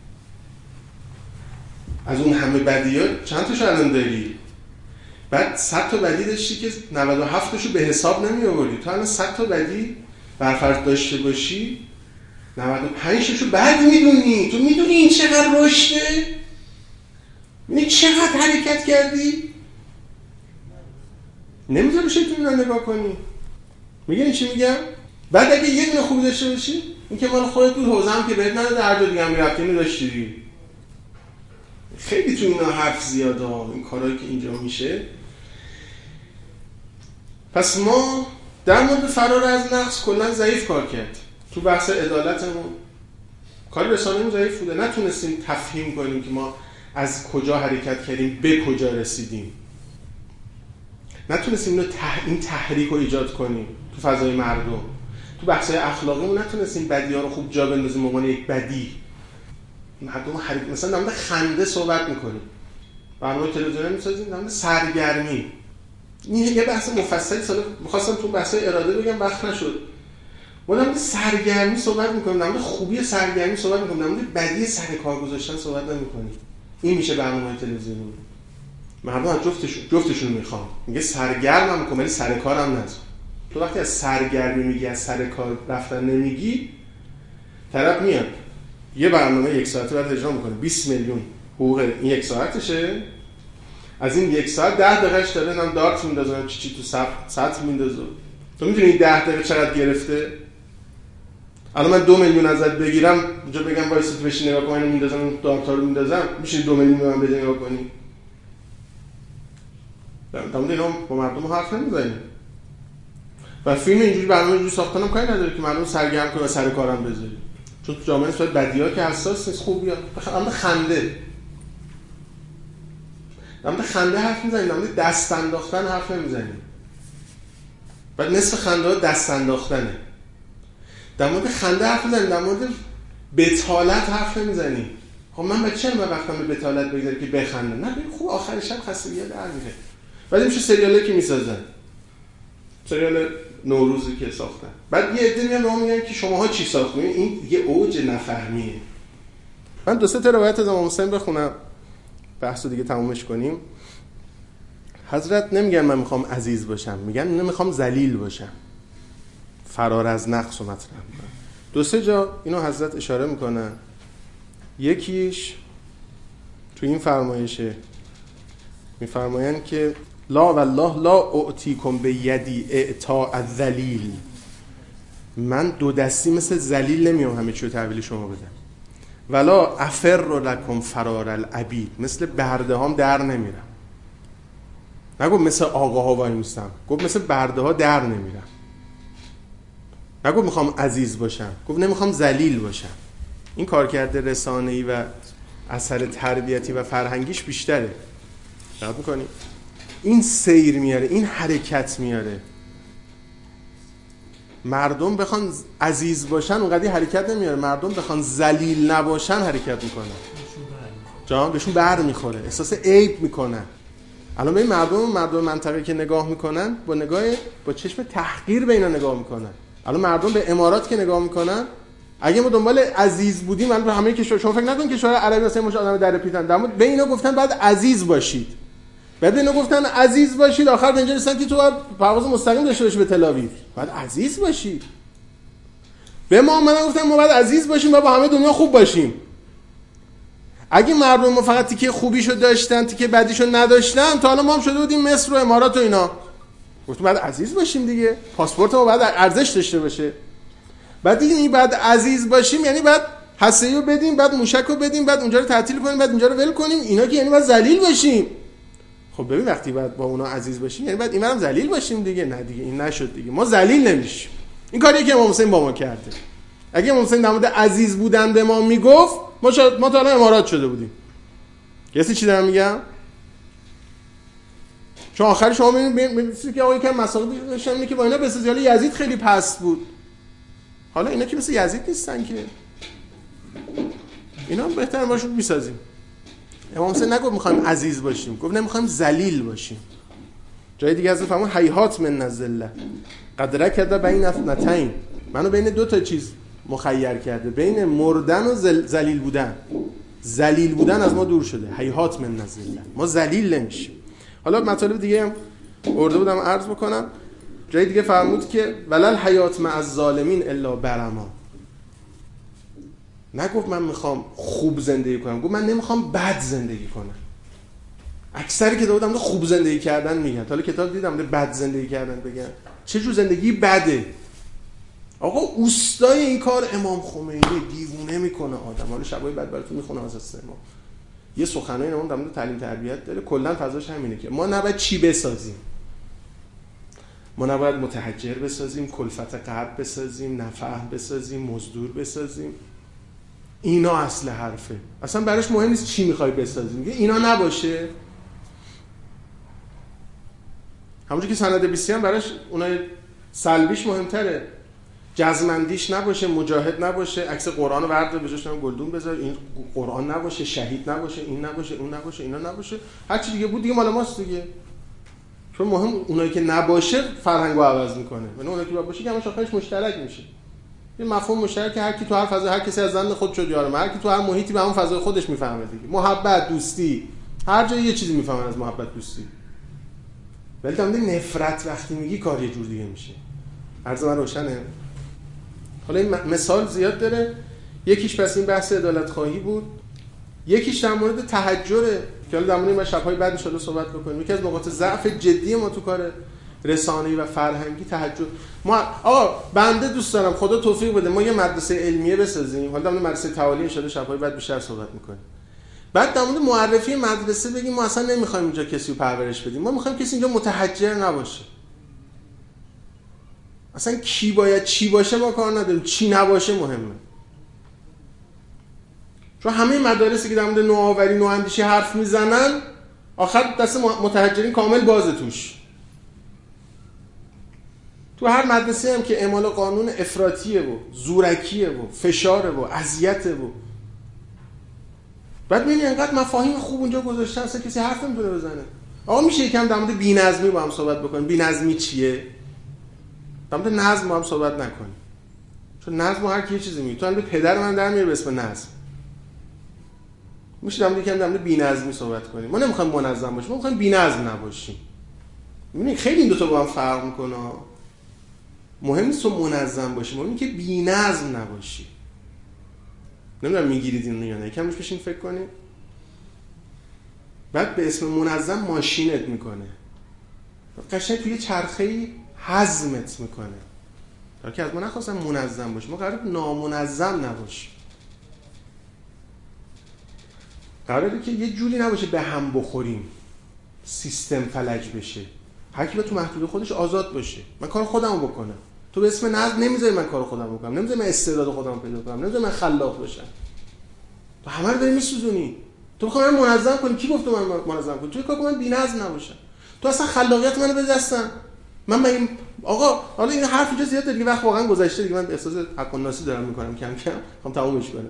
S2: از اون همه بدی ها چند تاشو الان داری؟ بعد صد تا بدی داشتی که نود و هفت تاشو به حساب نمی آوردی. تو الان صد تا بدی برفرض داشته باشی نود و پنج تاشو بعد میدونی. تو میدونی این چقدر رشده؟ میدونی چقدر حرکت کردی؟ نمیذاره شیطون رو نگاه کنی. میگه چی میگم؟ بعد اگه یه دونه خوب داشته باشی این که مال خودت بود، حوزه هم که بهت نداده هر جا دیگه هم میرفتی اینو داشتی. خیلی تو اینا حرف زیاده ها این کارهایی که اینجا میشه. پس ما در مورد فرار از نقص کلا ضعیف کار کرد. تو بحث عدالتمون کار رسانه‌مون ضعیف بوده. نتونستیم تفهیم کنیم که ما از کجا حرکت کردیم به کجا رسیدیم. نتونستیم اینو تح... این تحریک رو ایجاد کنیم تو فضای مردم. تو بحث‌های اخلاقیمون نتونستیم بدی‌ها رو خوب جا بندازیم به عنوان یک بدی. مردم حرکت مثلا در مورد خنده صحبت می‌کنیم. برنامه تلویزیونی می‌سازیم در مورد سرگرمی. این یه بحث مفصلی سال می‌خواستم تو بحث‌های اراده بگم وقت نشد. ما در مورد سرگرمی صحبت می‌کنیم، در مورد خوبی سرگرمی صحبت می‌کنیم، در مورد بدی سر کار گذاشتن صحبت نمی‌کنیم. این میشه برنامه تلویزیونی. مردم از جفتشون جفتشون میخوان. میگه سرگرمم میکنم ولی سر کارم نذار. تو وقتی از سرگرمی میگی از سر کار رفتن نمیگی، طرف میاد یه برنامه یک ساعته بعد اجرا میکنه بیست میلیون حقوق این یک ساعتشه، از این یک ساعت ده دقیقهش داره نم دارت میندازه چی چی تو سطح میندازه. تو میدونی این ده دقیقه چقدر گرفته؟ الان من دو میلیون ازت بگیرم اونجا بگم وایس تو بشین نگاه کن اینو میندازم اون دارتا رو میندازم، میشه دو میلیون به من بده نگاه کنی؟ در مورد اینا با مردم حرف نمیزنیم. و فیلم اینجوری برنامه اینجوری ساختنم کاری نداره که مردم سرگرم کنه و سر کارم بذاری. چون تو جامعه نسبت بدی‌ها که حساس نیست، خوبیه. بخاطر خنده. در مورد خنده حرف میزنیم، در مورد دست انداختن حرف نمیزنیم. بعد نصف خنده ها دست انداختنه. در مورد خنده حرف میزنیم، در مورد بتالت حرف نمیزنیم. خب من بچه‌ام وقتم به بتالت بگذارم که بخنده. نه ببین خوب آخر شب خستگی در میره. بعد میشه سریالی که میسازن. سریال نوروزی که ساختن. بعد یه عده میان به ما میگن که شماها چی ساختین؟ این یه اوج نفهمیه. من دو سه تا روایت از امام حسین بخونم. بحثو دیگه تمومش کنیم. حضرت نمیگن من میخوام عزیز باشم، میگن نه میخوام ذلیل باشم. فرار از نقص و مطرح میکنن. دو سه جا اینو حضرت اشاره میکنن. یکیش تو این فرمایشه میفرماین که لا والله لا اعطیکم بیدی اعطاء الذلیل، من دو دستی مثل ذلیل نمیام همه چیو تحویل شما بدم. ولا افر لکم فرار العبید، مثل برده هام در نمیرم. نگو مثل آقاها وای میستم، گفت مثل برده ها در نمیرم. نگو میخوام عزیز باشم، گفت نمیخوام ذلیل باشم. این کارکرد رسانه‌ای و اثر تربیتی و فرهنگیش بیشتره. دقت می‌کنی؟ این سیر میاره، این حرکت میاره. مردم بخوان عزیز باشن اونقدر حرکت نمیاره، مردم بخوان ذلیل نباشن حرکت میکنن. جان بهشون بر میخوره، احساس عیب میکنن. الان به این مردم مردم منطقه که نگاه میکنن با نگاه با چشم تحقیر به اینا نگاه میکنن. الان مردم به امارات که نگاه میکنن، اگه ما دنبال عزیز بودیم الان همه کشور، شما فکر نکن کشور عربی مثلا مش آدم در پیتن، در به اینا گفتن بعد عزیز باشید. بعد اینا گفتن عزیز باشید، آخر به اینجا رسیدن که تو پرواز مستقیم داشته باشی به تل آویو. بعد عزیز باشید. به ما من گفتن ما بعد عزیز باشیم و با همه دنیا خوب باشیم. اگه مردم ما فقط تیکه خوبیشو داشتن تیکه بدیشو نداشتن، تا حالا ما هم شده بودیم مصر و امارات و اینا. گفتم بعد عزیز باشیم دیگه، پاسپورت ما بعد ارزش داشته باشه. بعد دیگه این بعد عزیز باشیم یعنی بعد حسیو بدیم، بعد موشکو بدیم، بعد اونجا رو تعطیل کنیم، بعد اونجا رو ول کنیم. اینا که یعنی بعد ذلیل باشیم. خب ببین وقتی بعد با اونا عزیز باشیم یعنی بعد اینم ذلیل باشیم دیگه. نه دیگه این نشد دیگه. ما ذلیل نمیشیم. این کاریه که امام حسین با ما کرده. اگه امام حسین در مورد عزیز بودن به ما میگفت، ما شاید ما تا الان امارات شده بودیم. کسی چی دارم میگم؟ چون آخر شما میبینید که آقا یکم مسائل داشتن اینه که با اینا بسازی، حالا یزید خیلی پست بود. حالا اینا که مثل یزید نیستن که. اینا هم بهتر باشون میسازیم. امام حسین نگفت میخوایم عزیز باشیم، گفت نمیخوایم ذلیل باشیم. جای دیگه از فرمون هیهات من الذله قد رکد بین اثنتین، منو بین دو تا چیز مخیر کرده، بین مردن و ذلیل بودن. ذلیل بودن از ما دور شده. هیهات من الذله، ما ذلیل نمیشیم. حالا مطالب دیگه هم ارده بودم عرض بکنم. جای دیگه فرمود که ولل حیات مع الظالمین الا برما، نگفت من میخوام خوب زندگی کنم، گفت من نمیخوام بد زندگی کنم. اکثری که دادم خوب زندگی کردن میگن، حالا کتاب دیدم بد زندگی کردن بگن. چه جور زندگی بده؟ آقا اوستای این کار امام خمینی دیوونه میکنه آدم. حالا شبای بعد براتون میخونه از استماع یه سخنرانی امام در مورد تعلیم تربیت داره، کلا فضاش همینه که ما نباید چی بسازیم، ما نباید متحجر بسازیم، کلفت قرب بسازیم، نفهم بسازیم، مزدور بسازیم. اینا اصل حرفه. اصلا براش مهم نیست چی میخوای بسازیم، میگه اینا نباشه. همونجوری که سند بیستی هم براش اونای سلبیش مهمتره، جزمندیش نباشه، مجاهد نباشه، عکس قرآن رو ورد به جاش گلدون بذار، این قرآن نباشه، شهید نباشه، این نباشه، اون نباشه، اینا نباشه. هر چی دیگه بود دیگه مال ماست دیگه. چون مهم اونایی که نباشه فرهنگو عوض میکنه. یعنی اونایی که باشه که همش آخرش مشترک میشه. یه مفهوم مشترک که هر کی تو هر فضا، هر کسی از زن خود شد یارم، هر کی تو هر محیطی به همون فضای خودش میفهمه دیگه. محبت، دوستی، هر جایی یه چیزی میفهمن از محبت، دوستی. ولی تا نفرت وقتی میگی کار یه جور دیگه میشه. عرض من روشنه. حالا این مثال زیاد داره. یکیش پس این بحث عدالت خواهی بود، یکیش در مورد تهجره که حالا در مورد این شب‌های بعد ان شاءالله صحبت بکنیم. یکی از نقاط ضعف جدی ما تو کار رسانه‌ای و فرهنگی تهجر. ما آقا بنده دوست دارم خدا توفیق بده ما یه مدرسه علمیه بسازیم، حالا در مورد مدرسه تعالی ان شاءالله شب‌های بعد بیشتر صحبت می‌کنیم. بعد در مورد معرفی مدرسه بگیم ما اصلا نمی‌خوایم اینجا کسی رو پرورش بدیم، ما می‌خوایم کسی اینجا متحجر نباشه. اصلا کی باید چی باشه ما کار نداریم، چی نباشه مهمه. چون همه مدارسی که در مورد نوآوری نواندیشی حرف میزنن آخر دست متحجرین کامل بازه توش. تو هر مدرسه هم که اعمال قانون افراطیه و زورکیه و فشاره و اذیته و بعد میبینی انقدر مفاهیم خوب اونجا گذاشتن اصلا کسی حرف نمیتونه بزنه. آقا میشه یکم در مورد بی‌نظمی با هم صحبت بکنیم؟ بی‌نظمی چیه؟ در مورد نظم با هم صحبت نکنیم. چون نظم هر کی یه چیزی میگه. تو الان پدر من در میاره به اسم نظم. میشه در مورد یکم در مورد بی‌نظمی صحبت کنیم. ما نمیخوایم منظم باشیم، ما میخوایم بی‌نظم نباشیم. میبینی خیلی این دو تا با هم فرق میکنه. مهم نیست تو منظم باشی، مهم اینه که بی‌نظم نباشی. نمیدونم میگیرید اینو یا نه، یکم روش بشین فکر کنید. بعد به اسم منظم ماشینت میکنه، قشنگ توی چرخه‌ای هضمت میکنه. در که از ما نخواستن منظم باشیم، ما قراره نامنظم نباشیم. قراره که یه جوری نباشه به هم بخوریم، سیستم فلج بشه. هر کی به تو محدود خودش آزاد باشه. من کار خودمو بکنم. تو به اسم نظم نمیذاری من کار خودمو بکنم، نمیذاری من استعداد خودمو پیدا کنم، نمیذاری من خلاق باشم. تو همه رو داری میسوزونی. تو میخوای من منظم کنی، کی گفت من منظم کنی؟ تو کار کنم بی‌نظم نباشم. تو اصلا خلاقیت منو بده دستم. من من آقا حالا این حرف اینجا زیاد دیگه، وقت واقعا گذشته دیگه، من احساس حق الناسی دارم میکنم کم کم، میخوام تمومش کنم.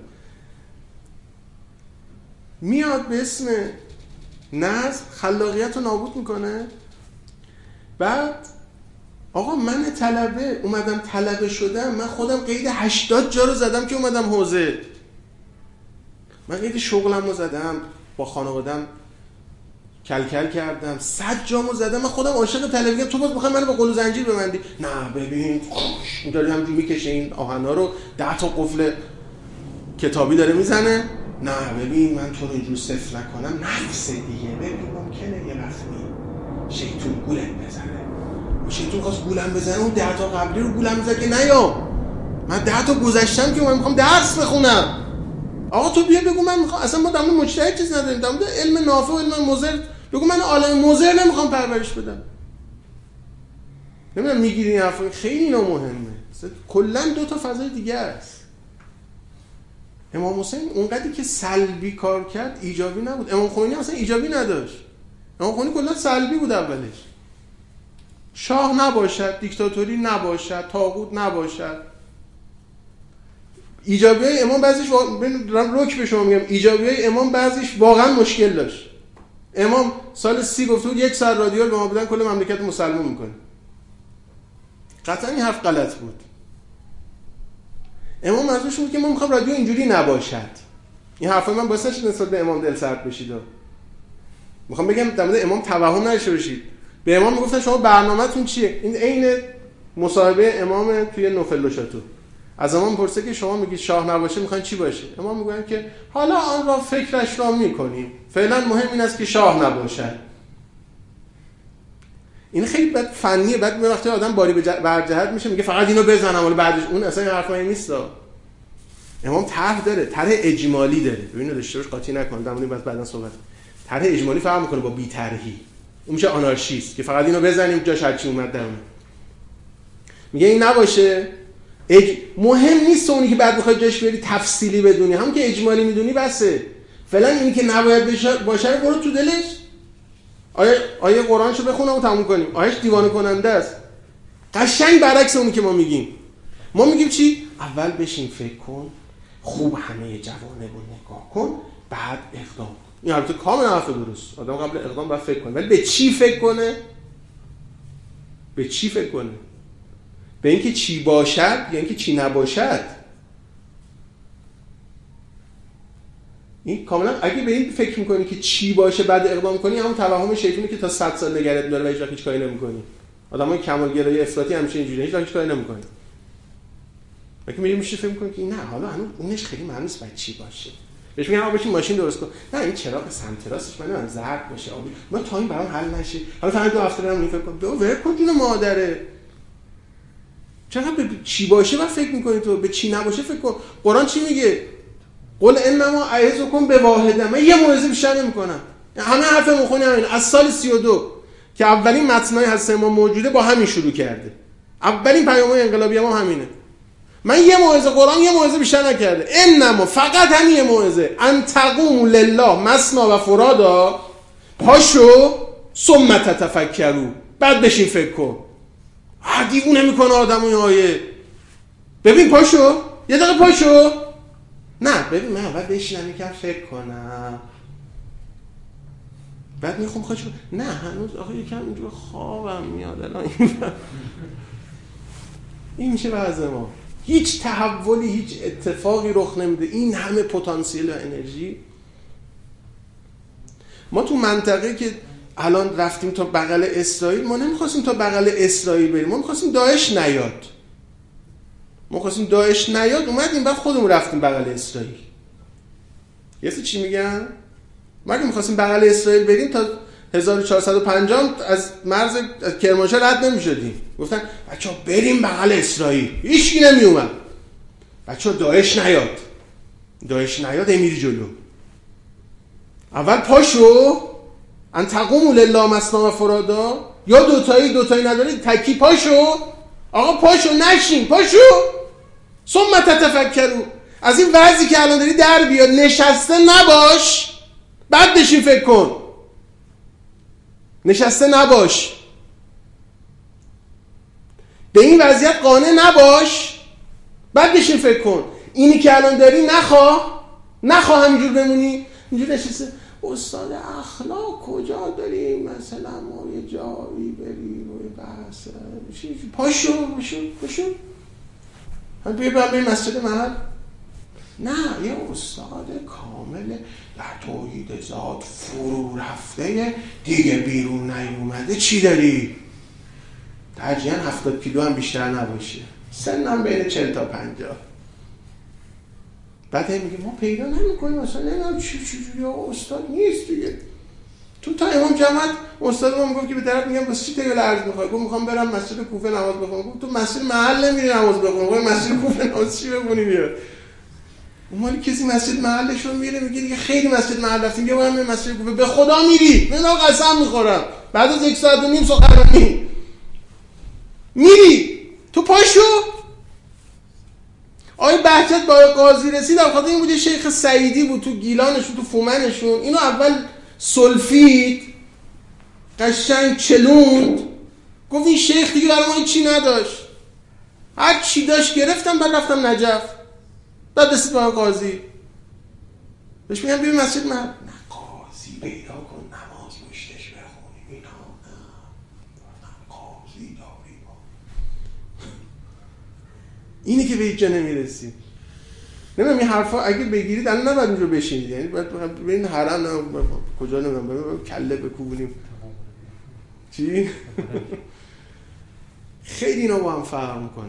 S2: میاد به اسم نظم خلاقیت رو نابود میکنه. بعد آقا من طلبه اومدم طلبه شدم، من خودم قید هشتاد جا رو زدم که اومدم حوزه. من قید شغلم رو زدم، با خانوادم کل کل کردم، صد جامو زدم. من خودم عاشق طلبیام. تو باز میخوای منو با قل و زنجیر ببندی؟ نه ببین اینطوری همینجوری میکشه این آهنا رو، ده تا قفل کتابی داره میزنه. نه ببین من تو رو اینجوری صفر نکنم، نفس دیگه. ببین ممکنه یه وقتی شیطون گولت بزنه، شیطون خواست گولم بزنه، اون ده تا قبلی رو گولم بزنه که نیا من ده تا گذشتم که من میخوام درس بخونم. آقا تو بیا بگو من میخوام، اصلا ما در مورد مجتهد چیز نداریم، در مورد علم نافع و علم مضر بگو من عالم مضر نمیخوام پرورش بدم. نمیدونم میگیری این حرفا، خیلی اینا مهمه. کلا دو تا فضای دیگه است. امام حسین اونقدری که سلبی کار کرد ایجابی نبود. امام خمینی اصلا ایجابی نداشت. امام خمینی کلا سلبی بود اولش. شاه نباشد، دیکتاتوری نباشد، طاغوت نباشد. ایجابی های امام بعضیش واقعا رک به شما میگم، ایجابی های امام بعضیش واقعا مشکل داشت. امام سال سی گفته بود یک سر رادیو به ما بدن کل مملکت مسلمان میکنه. قطعا این حرف غلط بود. امام منظورش بود که ما میخوام رادیو اینجوری نباشد. این حرفای من باعث نشد نسبت به امام دل سرد بشید. میخوام بگم در مورد امام توهم نداشته باشید. به امام میگفتن شما برنامه‌تون چیه؟ این عین مصاحبه امام توی نوفل شاتو. از امام پرسه که شما میگید شاه نباشه میخواین چی باشه؟ امام میگن که حالا آن را فکرش را میکنیم، فعلا مهم این است که شاه نباشد. این خیلی بد فنیه. بعد به وقتی آدم باری بر جهت میشه میگه فقط اینو بزنم ولی بعدش اون اصلا حرفایی نیست. امام طرح داره، طرح اجمالی داره. ببینید داشته باش قاطی نکن، در مورد بعد بعدا صحبت. طرح اجمالی فرق میکنه با بی طرحی. اون میشه آنارشیست که فقط اینو بزنیم جاش هر چی اومد درونه. میگه این نباشه. اج... مهم نیست اونی که بعد میخوای جاش بری تفصیلی بدونی، همون که اجمالی میدونی بسه. فعلا اینی که نباید باشه رو برو تو دلش. آیه آیه قرآنشو بخونم و تموم کنیم. آیهش دیوانه کننده است. قشنگ برعکس اونی که ما میگیم. ما میگیم چی؟ اول بشین فکر کن، خوب همه جوانب رو نگاه کن، بعد اقدام کن. این البته کاملا حرف درست. آدم قبل اقدام باید فکر کنه. ولی به چی فکر کنه؟ به چی فکر کنه؟ به اینکه چی باشد یا اینکه چی نباشد. این کاملا اگه به این فکر میکنی که چی باشه بعد اقدام کنی، همون توهم شیطانی که تا صد سال نگرت داره و هیچ وقت هیچ کاری نمی‌کنی. آدمای کمال‌گرای افراطی همیشه اینجوریه، هیچ وقت هیچ کاری نمی‌کنن. وقتی میری میشه فکر می‌کنی که نه حالا هنوز اونش خیلی معلوم نیست باید چی باشه. بهش میگم آقا بشین ماشین درست کن. نه این چراغ سمت راستش من نمیدونم زرد باشه آبی. ما تا این برام حل نشه. حالا فقط دو هفته دارم این فکر کنم. دو ور کن جون مادره. چقدر به چی باشه و فکر می‌کنی تو به چی نباشه فکر کن. قرآن چی میگه؟ قل انما اعظکم بواحده. من یه موعظه بیشتر نمی‌کنم. همه حرف می‌خونی همین. از سال سی و دو که اولین متنای هست ما موجوده با همین شروع کرده. اولین پیام‌های انقلابی ما همینه. من یه موعظه قرآن یه موعظه بیشتر نکرده. انما فقط همین یه موعظه ان تقوموا لله مثنا و فرادا. پاشو ثم تتفکروا. بعد بشین فکر کن. آ دیوونه میکنه آدمو این آیه. ببین پاشو یه دقیقه پاشو. نه ببین من اول بشینم یکم فکر کنم. بعد میخوام خودشو نه هنوز آخه یکم اینجور خوابم میاد الان. این میشه وضع ما. هیچ تحولی هیچ اتفاقی رخ نمیده. این همه پتانسیل و انرژی. ما تو منطقه که الان رفتیم تا بغل اسرائیل، ما نمیخواستیم تا بغل اسرائیل بریم، ما میخواستیم داعش نیاد. ما میخواستیم داعش نیاد اومدیم بعد خودمون رفتیم بغل اسرائیل. یه چی میگن؟ ما اگه میخواستیم بغل اسرائیل بریم تا هزار و چهارصد و پنجاه از مرز کرمانشاه رد نمیشدیم. گفتن بچه‌ها بریم بغل اسرائیل. هیچکی نمیومد. بچه‌ها داعش نیاد. داعش نیاد میری جلو. اول پاشو ان تقوموا لله مثنا و فرادا. یا دوتایی دوتایی نداری تکی پاشو. آقا پاشو نشین پاشو. ثم تتفکروا. از این وضعی که الان داری در بیاد نشسته نباش. بعد بشین فکر کن. نشسته نباش. به این وضعیت قانع نباش. بعد بشین فکر کن. اینی که الان داری نخواه. نخواه همینجور بمونی. اینجور نشسته استاد اخلاق کجا داریم مثلا ما یه جایی بریم و یه بحث پاشو پاشو پاشو هم بیایی بریم مسجد محل. نه یه استاد کامل در توحید ذات فرو رفته دیگه بیرون نیومده. چی داری؟ ترجیحاً هفتاد کیلو هم بیشتر نباشه. سنم بین چهل تا پنجاه. بعد میگه ما پیدا نمی‌کنیم مثلا نمیدونم چی چی یا استاد نیست دیگه. تو تا امام جماعت استاد ما میگه که به طرف میگم واسه چی تیل ارز می‌خوای؟ گفت می‌خوام برم مسجد کوفه نماز بخونم. گفت تو مسجد محل نمیری نماز بخونی. گفت مسجد کوفه نماز چی بخونی بیا؟ اون مالی کسی مسجد محلشون میره میگه دیگه خیلی مسجد محل رفتیم بیا بریم مسجد کوفه. به خدا میری؟ من قسم می‌خورم. بعد از یک ساعت و نیم سخنرانی میری تو پاشو. آقای بهجت با قاضی رسید در خاطر این بود شیخ سعیدی بود تو گیلانشون تو فومنشون. اینو اول سلفید قشنگ چلوند. گفت این شیخ دیگه برای ما چی نداشت. هر چی داشت گرفتم. بعد رفتم نجف. بعد رسید با قاضی. بهش میگم ببین مسجد من نه قاضی پیدا کن نماز مشتش بخونیم اینا. نه قاضی داری ما. اینی که به هیچ جا نمیرسیم. نمیدونم این حرفا اگه بگیرید الان نباید اینجا بشینید. یعنی باید ببین حرم نه کجا نمیدونم کله بکوبونیم. چی؟ خیلی اینا با هم فرق میکنه.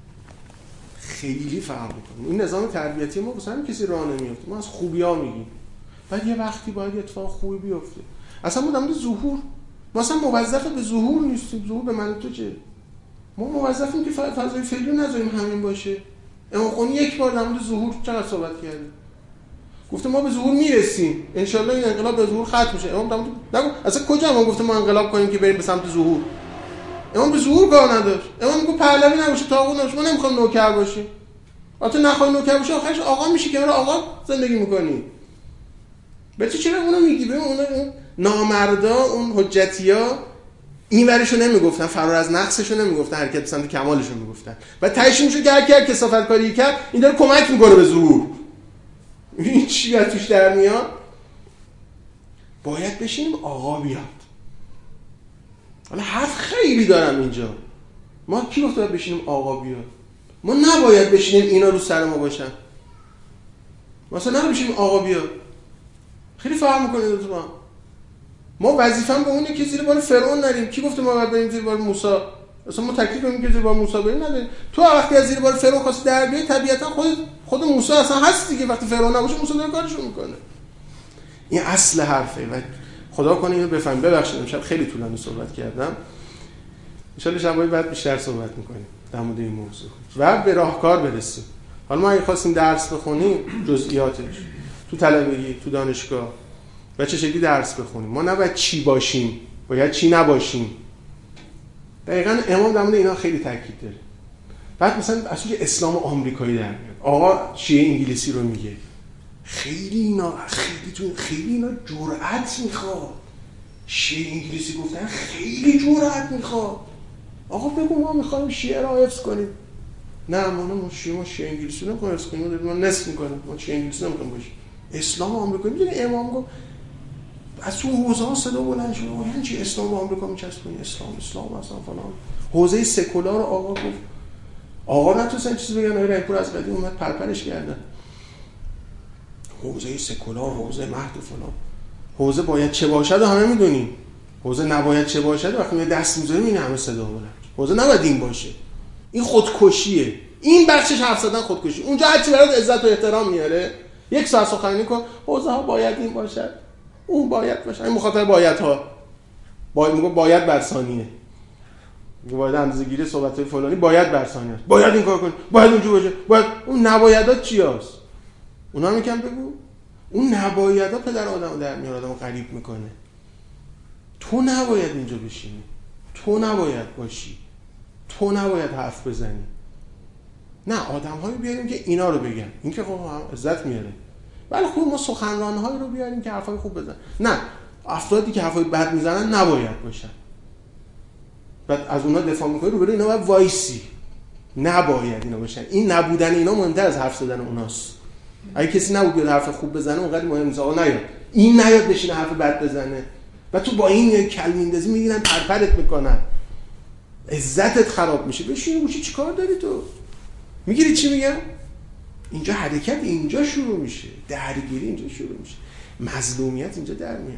S2: خیلی فرق میکنه. این نظام تربیتی ما واسه همین کسی راه نمیفته. ما از خوبی‌ها میگیم. بعد یه وقتی باید اتفاق خوبی بیفته. اصلا ما در مورد ظهور ما اصلا موظف به ظهور نیستیم. ظهور به من تو چه؟ ما موظفیم که فضای فعلی نذاریم همین باشه. امام خمینی یک بار در مورد ظهور چقدر صحبت کرده. گفته ما به ظهور میرسیم. ان شاء الله این انقلاب به ظهور ختم میشه. امام در مورد نگو اصلا کجا ما گفتیم ما انقلاب کنیم که بریم به سمت ظهور. امام به ظهور کار نداشت. امام میگه پهلوی نباشه طاغوت نباشه. ما نمیخوایم نوکر باشیم. البته نخوای نوکر باشی آخرش آقا میشی که آقا زندگی میکنی. بچه چرا اونو میگی؟ ببین اون نامردا اون حجتیا این ورشو نمیگفتن، فرار از نقصشو نمیگفتن، حرکت به سمت کمالشو میگفتن. و تهش میشه که هر کی کثافت کاری کرد این داره کمک میکنه به ظهور. این چی از توش در میاد؟ باید بشینیم آقا بیاد. حالا حرف خیلی دارم اینجا. ما کی گفت باید بشینیم آقا بیاد؟ ما نباید بشینیم اینا رو سر ما باشن. مثلا نباید بشینیم آقا بیاد. خیلی فرق میکنه دو تا. ما وظیفه‌مون به اونه که زیر بار فرعون نریم. کی گفته ما باید بریم زیر بار موسی؟ اصلا ما تکلیف کنیم که زیر بار موسی بریم نداریم. تو وقتی از زیر بار فرعون خواستی در بیای طبیعتا خود خود موسی اصلا هست دیگه. وقتی فرعون نباشه موسی داره کارشو میکنه. این اصل حرفه و خدا کنه اینو بفهمیم. ببخشید امشب خیلی طولانی صحبت کردم. ان شاء الله شبای بعد بیشتر صحبت میکنیم در مورد این موضوع و به راهکار برسیم. حالا ما اگه خواستیم درس بخونیم جزئیاتش تو طلبگی تو دانشگاه و چه شکلی درس بخونیم، ما نباید چی باشیم، باید چی نباشیم. دقیقاً امام در مورد اینا خیلی تاکید داره. بعد مثلا اصلا اسلام آمریکایی در میاد، آقا شیعه انگلیسی رو میگه. خیلی اینا خیلی تو خیلی اینا جرأت میخواد. شیعه انگلیسی گفتن خیلی جرأت میخواد. آقا بگو ما میخوایم شیعه را حفظ کنیم. نه ما نه شیعه ما شیعه انگلیسی رو نمیخوایم حفظ کنیم، ما نصف میکنیم، ما شیعه انگلیسی نمیخوایم باشیم. اسلام آمریکایی میدونی امام گفت از تو حوزه ها صدا بلند شد یعنی چی اسلام آمریکا میچسبونی؟ اسلام اسلام اصلا فلان. حوزه سکولار آقا گفت آقا نتونستن چیزی بگن. آقای رنگپور از قدیم اومد پرپرش کردن. حوزه سکولار، حوزه مهد و فلان. حوزه باید چه باشد و همه میدونیم. حوزه نباید چه باشد وقتی دست میذاریم این همه صدا بلند. حوزه نباید این باشه. این خودکشیه. این بخشش حرف زدن خودکشی. اونجا هر چی برات عزت و احترام میاره یک ساعت سخنرانی کن حوزه ها باید این باشد اون باید باشه. این مخاطب باید ها باید میگه باید برسانیه، میگه باید اندازه‌گیری صحبت‌های فلانی باید برسانیه، باید این کار کن، باید اونجا باشه، باید اون نبایدها چیاست؟ اونا میگن بگو اون نبایدها پدر آدمو در میاره، آدمو غریب میکنه. تو نباید اینجا بشینی، تو نباید باشی، تو نباید حرف بزنی. نه آدم‌هایی بیاریم که اینا رو بگن. این که خب عزت میاره. ولی خب ما سخنران‌هایی رو بیاریم که حرفای خوب بزنن. نه افرادی که حرفای بد میزنن نباید باشن. بعد از اونا دفاع می‌کنی رو برای اینا باید وایسی. نباید اینا باشن. این نبودن اینا مهمتر از حرف زدن اوناست. اگه کسی نبود بیاد حرف خوب بزنه اونقدر مهم نیست. آقا نیاد. این نیاد بشینه حرف بد بزنه. و تو با این کلمیندازی میگیرن پرپرت میکنن. عزتت خراب میشه. بشین گوشی چیکار داری تو؟ میگیری چی میگم؟ اینجا حرکت اینجا شروع میشه، درگیری اینجا شروع میشه، مظلومیت اینجا در میاد.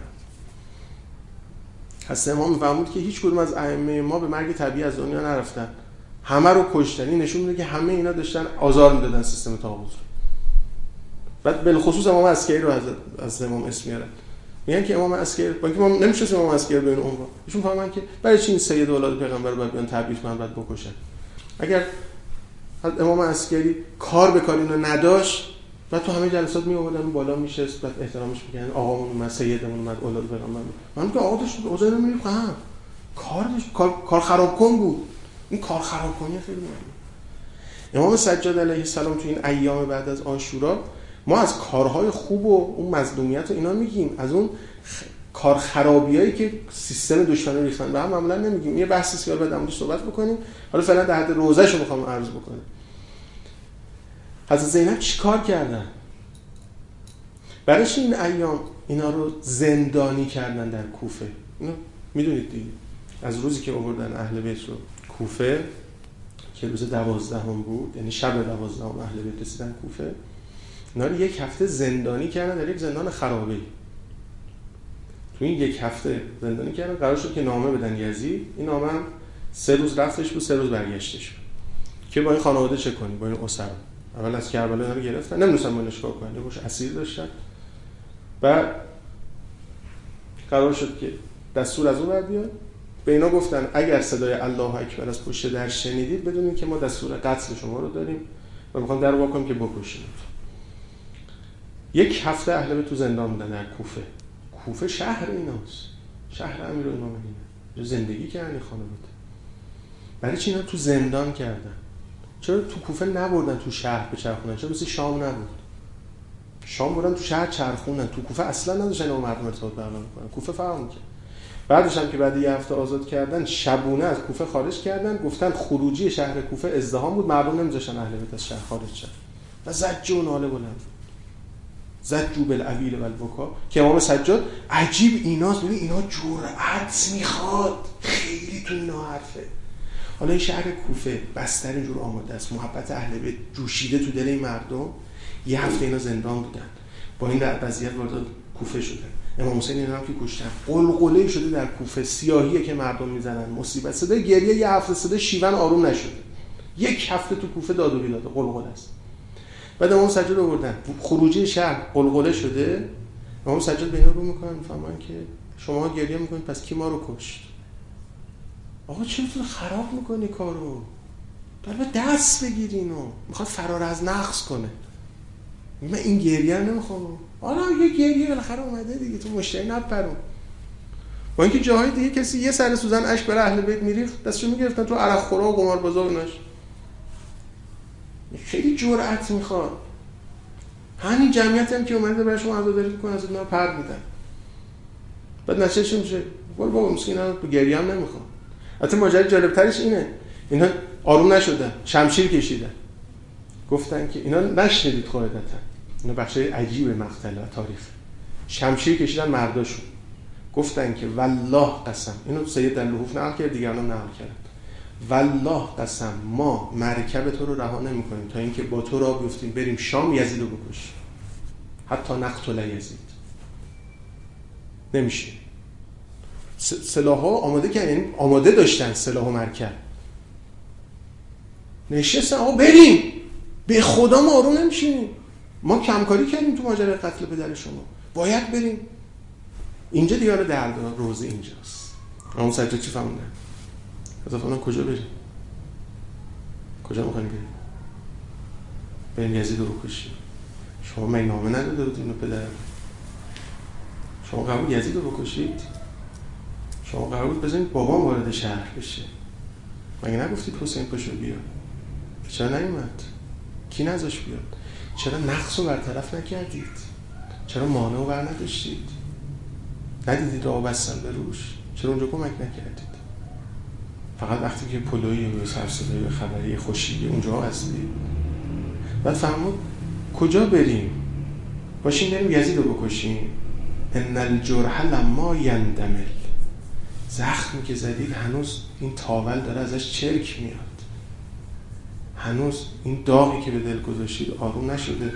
S2: حضرت امام میفهمود که هیچ کدوم از ائمه ما به مرگ طبیعی از دنیا نرفتن، همه رو کشتن. این نشون میده که همه اینا داشتن آزار میدادن سیستم طاغوت رو. بعد بالخصوص امام عسکری رو از از امام اسم میارن، میگن که امام عسکری با اینکه ما نمیشه امام عسکری به این عنوان، ایشون فهمن که برای چی این سید اولاد پیغمبر رو باید بیان تبعیض کنن بعد بکشن. اگر امام عسکری کار به کار اینو نداشت و تو همه جلسات می آوردن بالا میشست بعد احترامش میکنن، آقامون اومد، سیدمون اومد، اولاد پیغمبر. من که آقا داشت اوضاع رو میفهم، کار داشت، کار کار خراب کن بود. این کار خراب کنی خیلی مهمه. امام سجاد علیه السلام تو این ایام بعد از عاشورا ما از کارهای خوب و اون مظلومیت و اینا میگیم، از اون خ... کار خرابیایی که سیستم دشمنی ریختن به هم معمولا نمیگیم. یه بحثی است که بعد امروز صحبت بکنیم. حالا فعلا در حد روزهشو میخوام عرض بکنم. حضرت زینب چیکار کردن؟ برایش این ایام اینا رو زندانی کردن در کوفه. اینو میدونید دیگه، از روزی که آوردن اهل بیت رو کوفه که روز دوازدهم بود، یعنی شب دوازدهم اهل بیت رسیدن کوفه، اینا رو یک هفته زندانی کردن در یک زندان خرابه‌ای. تو این یک هفته زندانی کردن. قرار شد که نامه بدن یزید. این نامه هم سه روز رفتش بود، سه روز برگشتش بود که با این خانواده چه کنیم، با این اسرا. اول از کربلا اینا رو گرفتن، نمی‌دونستن باید چیکار کنن، باش اسیر داشتن. و قرار شد که دستور از اون بعد بیاد. به اینا گفتن اگر صدای الله اکبر از پشت در شنیدید بدونید که ما دستور قتل شما رو داریم و می‌خوام در رو واکنیم که بکشید. یک هفته اهل بیت تو زندان بودن در کوفه. کوفه شهر ایناست، شهر امیرالمومنین. جو زندگی کردن خانواده. برای چی اینا تو زندان کردن؟ چرا تو کوفه نبردن تو شهر بچرخونن؟ چرا مثل شام نبود؟ شام بردن تو شهر چرخوندن. تو کوفه اصلا نداشتن اون مردم ارتباط برقرار کنن. کوفه فهم کرد. بعدش هم که بعد یه هفته آزاد کردن، شبونه از کوفه خارج کردن. گفتن خروجی شهر کوفه ازدحام بود، مردم نمیذاشتن اهل بیت از شهر خارج شن. و زج و ناله بلند. زجوا بالعویل و البکا. که امام سجاد عجیب ایناست، ببین اینا جرأت میخواد، خیلی تو اینا حرفه. حالا این شهر کوفه بستر اینجور آماده است، محبت اهل بیت جوشیده تو دل این مردم. یه هفته اینا زندان بودن، با این وضعیت وارد کوفه شدن. امام حسین اینا هم که کشتن. قلقله شده در کوفه، سیاهیه که مردم میزنن، مصیبت. صدای گریه یه هفته، صدای شیون آروم نشده. یک هفته تو کوفه داد و بیداد، قلقله است. بعد امام سجاد آوردن، خروجی شهر قلقله شده. امام سجاد به اینا رو میکنن، میفهمن که شما گریه میکنید پس کی ما رو کشت؟ آقا چرا تو خراب میکنی کارو؟ باید دست بگیرینو. میخواد فرار از نقص کنه. من این گریه رو نمیخوام. حالا یه گریه بالاخره اومده دیگه، تو مشتری نپرون. با اینکه جاهای دیگه کسی یه سر سوزن اشک برای اهل بیت میریخت، دستشو میگرفتن تو عرق خورا و قماربازا و ایناش. خیلی جرأت میخواد. همین جمعیتی هم که اومده برای شما عزاداری میکنه، از اونها پر میدن. بعد نتیجه چی میشه؟ وای بابا مسکینا به گریه هم نمیخوام. البته ماجرا جالبترش اینه، اینا آروم نشدن، شمشیر کشیدن. گفتن که اینا نشنیدید قاعدتا، اینا بخشای عجیب مقتل و تاریخ. شمشیر کشیدن مرداشون، گفتن که والله قسم، اینو سید اللحوف نقل کرد، دیگران هم نقل کردن، والله قسم ما مرکب تو رو رها نمی‌کنیم تا اینکه با تو راه بیفتیم بریم شام یزید رو بکشیم، حتی نقتل یزید. نمیشه. سلاح‌ها آماده کردن، آماده داشتن سلاح و مرکب. نشستن آقا بریم. به خدا ما آروم نمیشیم. ما کمکاری کردیم تو ماجرای قتل پدر شما. باید بریم. اینجا دیگه درد روز اینجاست. اون سجاد چی فهمیدن؟ گفتن کجا بریم؟ کجا می‌خوایم بریم؟ بریم یزید رو بکشیم. شما من نامه نداده بودین به پدرم. شما قبول یزید رو بکشید؟ شما قرار بود بزنید بابام وارد شهر بشه. مگه نگفتید حسین پاشو بیا؟ چرا نیومد؟ کی نذاش بیاد؟ چرا نقص رو برطرف نکردید؟ چرا مانع رو بر نداشتید؟ ندیدید راه بستن به روش؟ چرا اونجا کمک نکردید؟ فقط وقتی که پلوی و سرصدای خبری خوشی اونجا هستید. بعد فهمود کجا بریم؟ باشیم بریم یزید رو بکشیم. ان الجرح لما یندمل، زخمی که زدید هنوز این تاول داره ازش چرک میاد، هنوز این داغی که به دل گذاشتید آروم نشده،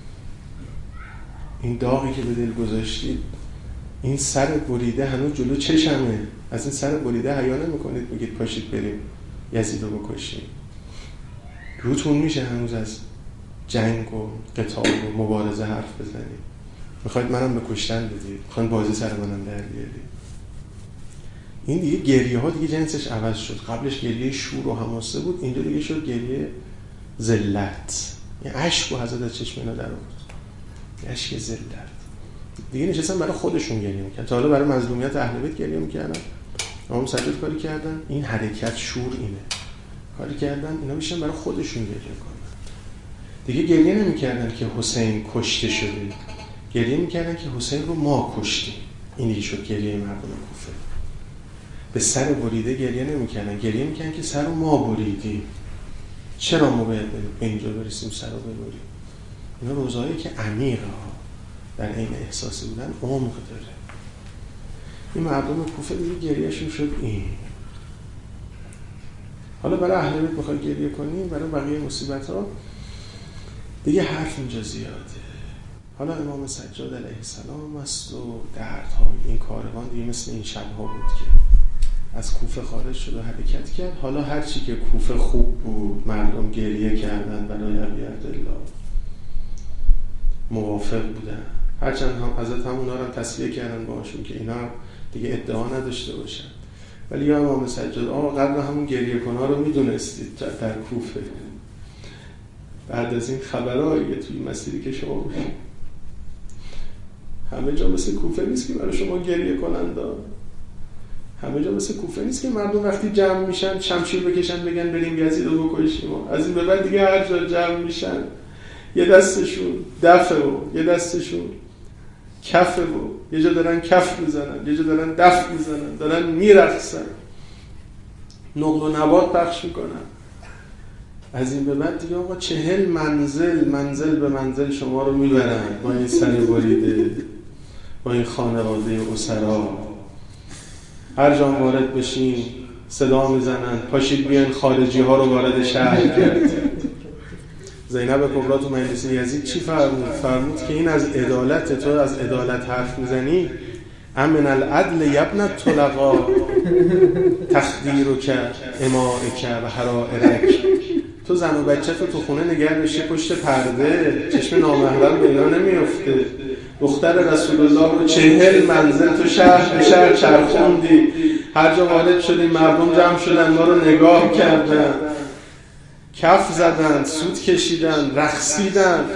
S2: این داغی که به دل گذاشتید، این سر بریده هنوز جلو چشمه، از این سر بریده حیا نمی‌کنید بگید پاشید بریم یزید رو بکشیم. روتون میشه هنوز از جنگ و قتال و مبارزه حرف بزنید؟ میخواید منم به کشتن بدید؟ میخواید بازی سر منم در بیارید؟ این دیگه گریه ها دیگه جنسش عوض شد. قبلش گریه شور و حماسه بود، اینجا دیگه شد گریه ذلت. این اشک و حضرت از چشم اینا در آورد، اشک ذلت. دیگه نشستن برای خودشون گریه میکردن، تا حالا برای مظلومیت اهل بیت گریه میکردن. امام سجاد کاری کردن، این حرکت شور اینه کاری کردن، اینا میشن برای خودشون گریه کنن. دیگه گریه نمیکردن که حسین کشته شده، گریه میکردن که حسین رو ما کشتیم. این دیگه شد گریه مردم کوفه. به سر بریده گریه نمیکردن، گریه میکردن که سر رو ما بریدیم، چرا ما باید به اینجا برسیم سر رو ببریم؟ اینا روزهایی که عمیقه ها در این احساسی بودن عمق داره. این مردم کوفه دیگه گریهشون شد این. حالا برای اهل بیت میخوای گریه کنیم، برای بقیه مصیبت ها دیگه حرف اینجا زیاده. حالا امام سجاد علیه السلام است و دردهای این کاروان دیگه مثل این شبها بود که از کوفه خارج شد و حرکت کرد. حالا هرچی که کوفه خوب بود، مردم گریه کردن برای ابی عبدالله، موافق بودن، هرچند هم حضرت هم اونا رو تصفیه کردن باشون که اینا دیگه ادعا نداشته باشن. ولی یا امام سجاد آقا قبل همون گریه کنها رو میدونستید در کوفه، بعد از این خبرهایی توی مسیری که شما بود همه جا مثل کوفه نیست که برای شما گریه کنند، همه جا مثل کوفه نیست که مردم وقتی جمع میشن شمشیر بکشن بگن بریم یزید رو بکشیم. از این به بعد دیگه هر جا جمع میشن یه دستشون دفه و یه دستشون کفه و یه جا دارن کف میزنن، یه جا دارن دف میزنن، دارن میرقصن، نقل و نبات پخش میکنن. از این به بعد دیگه آقا چهل منزل منزل به منزل شما رو میبرن با این سر بریده، با این خانواده اسرا. هر جا وارد بشین صدا میزنن پاشید بیان خارجی ها رو وارد شهر کرد. زینب کبری تو مجلس یزید چی فرمود؟ فرمود که این از عدالت، تو از عدالت حرف میزنی امن العدل یبن الطلقا تخدیرک امائک و حرائرک. تو زن و بچه تو تو خونه نگه داشتی پشت پرده، چشم نامحرم به اینا نمیفته. دختر رسول الله رو چهل منزل تو شهر به شهر چرخوندی، هر جا وارد شدی مردم جمع شدن ما رو نگاه کردن، کف زدن، سود کشیدن، رقصیدن.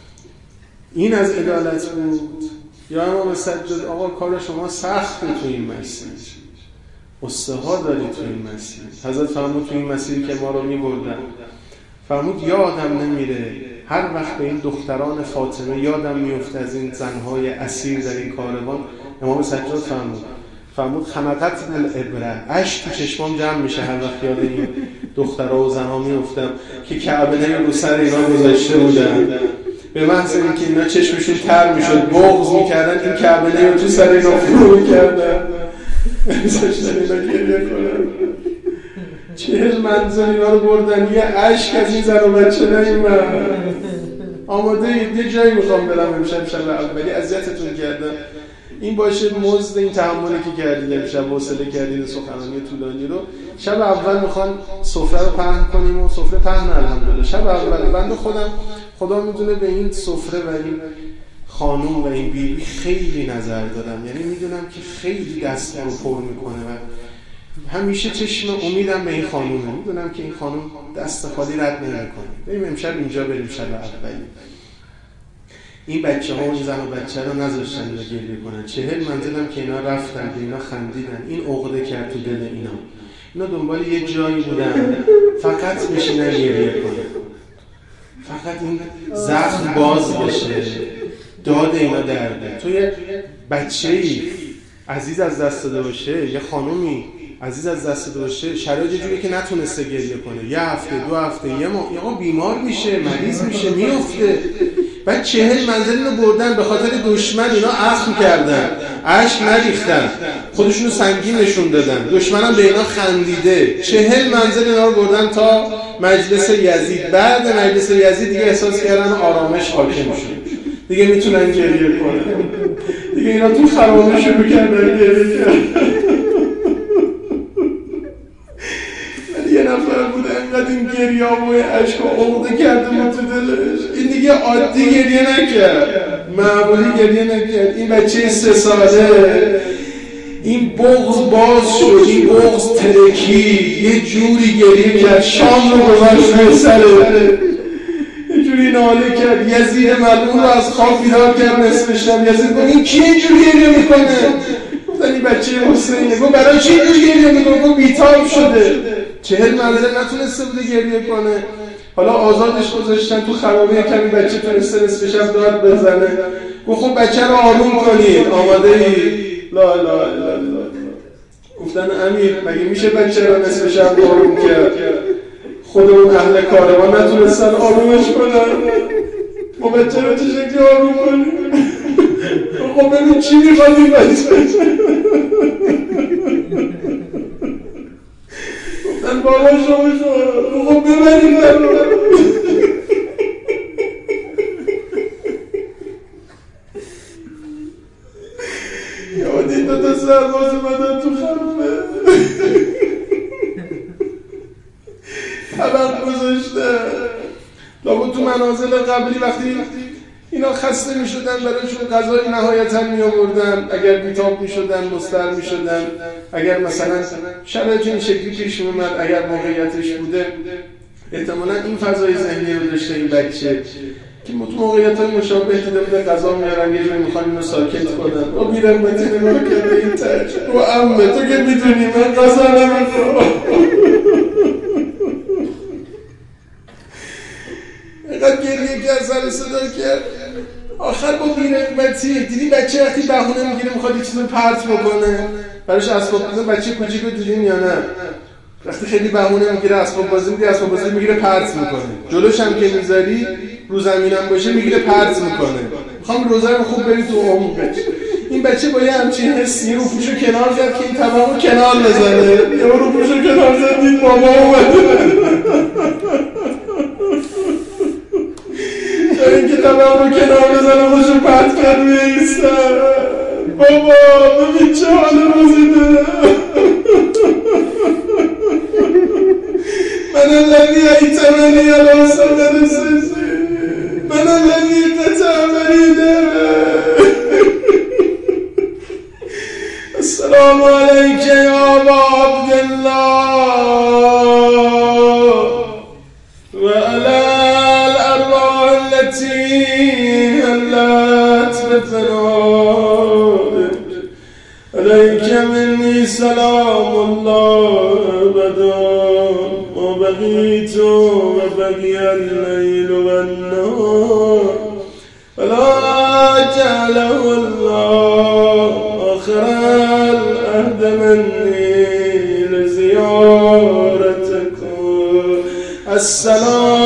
S2: این از عدالت بود؟ یا امام سجاد آقا کار شما سخته تو این مسیر، قصه ها داری تو این مسیر. حضرت فرمود تو این مسیر که ما رو میبردن، فرمود یادم نمیره هر وقت به این دختران فاطمه یادم میفته از این زنهای اسیر در این کاروان. امام سجاد فرمود فرمود خنقت الابره، اشک تو چشمام جمع میشه هر وقت یاد این دخترها و زنها میفتم که کعبه رو سر اینا گذاشته بودن. به محض اینکه اینا چشمشون تر میشد بغض میکردن، این کعبه رو تو سر اینا فرو میکردن، میذاشتن اینا گریه کنن. چهل منزل اینا رو بردن، یه اشک از این زن و بچه نمیمد. آماده اید یه جایی میخوام برم امشب شب اولی اذیتتون کردم، این باشه مزد این تحملی که کردید امشب، حوصله کردید سخنرانی طولانی رو. شب اول میخوان سفره رو پهن کنیم و سفره پهن الحمدلله. شب اول بنده خودم خدا میدونه به این سفره و این خانوم و این بیبی خیلی نظر دارم، یعنی میدونم که خیلی دست رو پر میکنه و همیشه چشم امیدم به این خانومه. میدونم که این خانوم دست خالی رد نمیکنه. بریم امشب اینجا بریم شب اولی. این بچه ها و این زن و بچه رو نذاشتن اینا گریه کنن. چهل منزل هم که اینا رفتن به اینا خندیدن، این عقده کرد تو دل اینا. اینا دنبال یه جایی بودن فقط بشینن گریه کنن، فقط این زخم باز بشه، داد اینا درده. تو یه بچه‌ای عزیز از دست داده باشه، یه خانومی عزیز از دست داده باشه، شرایط جوری که نتونسته گریه کنه، یه هفته دو هفته یه ماه یا بیمار میشه، مریض میشه، میفته. بعد چهل منزل اینو بردن به خاطر دشمن اینا اخم کردن، اشک نریختن، خودشونو سنگین نشون دادن، دشمنم به اینا خندیده. چهل منزل اینا رو بردن تا مجلس یزید. بعد مجلس یزید دیگه احساس کردن آرامش حاکم شد، دیگه میتونن گریه کنن. دیگه اینا تو خرابه شروع کردن گریه کردن. یه نفر بوده انقدر این گریه و عشق و عقده کرده ما تو دلش، این دیگه عادی گریه نکرد، معمولی گریه نکرد. این بچه سه ساله این بغض باز شد، این بغض ترکی، یه جوری گریه کرد، شام رو گذاشت روی سره، یه جوری ناله کرد. یزید ملعون رو از خواب بیدار کرد نصف شب. یزید گفت این کی اینجوری گریه میکنه؟ گفتن این بچه حسینه. گفت برای چی اینجوری گریه میکنه؟ گفت بیتاب شده، چهل منزل نتونسته بوده گریه کنه. حالا آزادش گذاشتن تو خرابه، کمی بچه تونسته نصف شب داد بزنه. گفت خب بچه رو آروم کنید، آماده ای؟ لا لا لا لا. گفتن امیر مگه میشه بچه رو نصف شب آروم کرد؟ خودمون اهل کاروان نتونستن آرومش کنن، ما بچه رو چه شکلی آروم کنیم؟ خب ببین چی میخواد این بچه؟ گفتن بابا شما شما خب ببریم در رو. یادی دو تا سرباز اومدن تو خرابه، طبق گذاشته. لابد تو منازل قبلی وقتی اینا خسته می شدن برایشون غذای نهایتاً می آوردن، اگر بیتاب می شدن مضطر می شدن، اگر مثلا شرایط این شکلی پیش می اومد، اگر موقعیتش بوده. احتمالاً این فضای ذهنی رو داشته این بچه که تو موقعیت‌های مشابه دیده بوده غذا میارن یه جوری میخوان اینو ساکت کنن، و میرن بطینه ما کرده این ترش و امه تو که میدونی من غذا نمیخوام. اینقدر گریه کرد، سر صدا کرد، آخر با بی‌رغبتی دیدی بچه وقتی بهونه میگیره میخواد یه چیز رو پرت بکنه، براش اسباب بازی. بچه کوچیک رو دیدین یا نه؟ وقتی خیلی بهونه میگیره اسباب بازی میگیره، اسباب بازی میگیره پرت میکنه. جلوش هم که میذاری رو زمینم باشه میگیره پرت میکنه. میخوام روزه رو خوب بری تو عمقش. این بچه با یه همچین حسی رو پوشو کنار زد که این طبق رو کنار بزنه، یه رو پوشو کنار زد دید بابا اومده، تا اینکه طبق رو کنار بزنه خوشو پرت کرد روی ایستن. بابا ببین چه حال روزی داره. من الذي ایتمنی علی صدر سیسی، من الذي تتعملی داره. السلام علیک یا ابا عبدالله و علی الارواح التي هلت بفنائك، علیک منی سلام الله ابدا ما بقیت و بقی اللیل و النهار ولا جعله الله آخر العهد منی لزیارتکم. السلام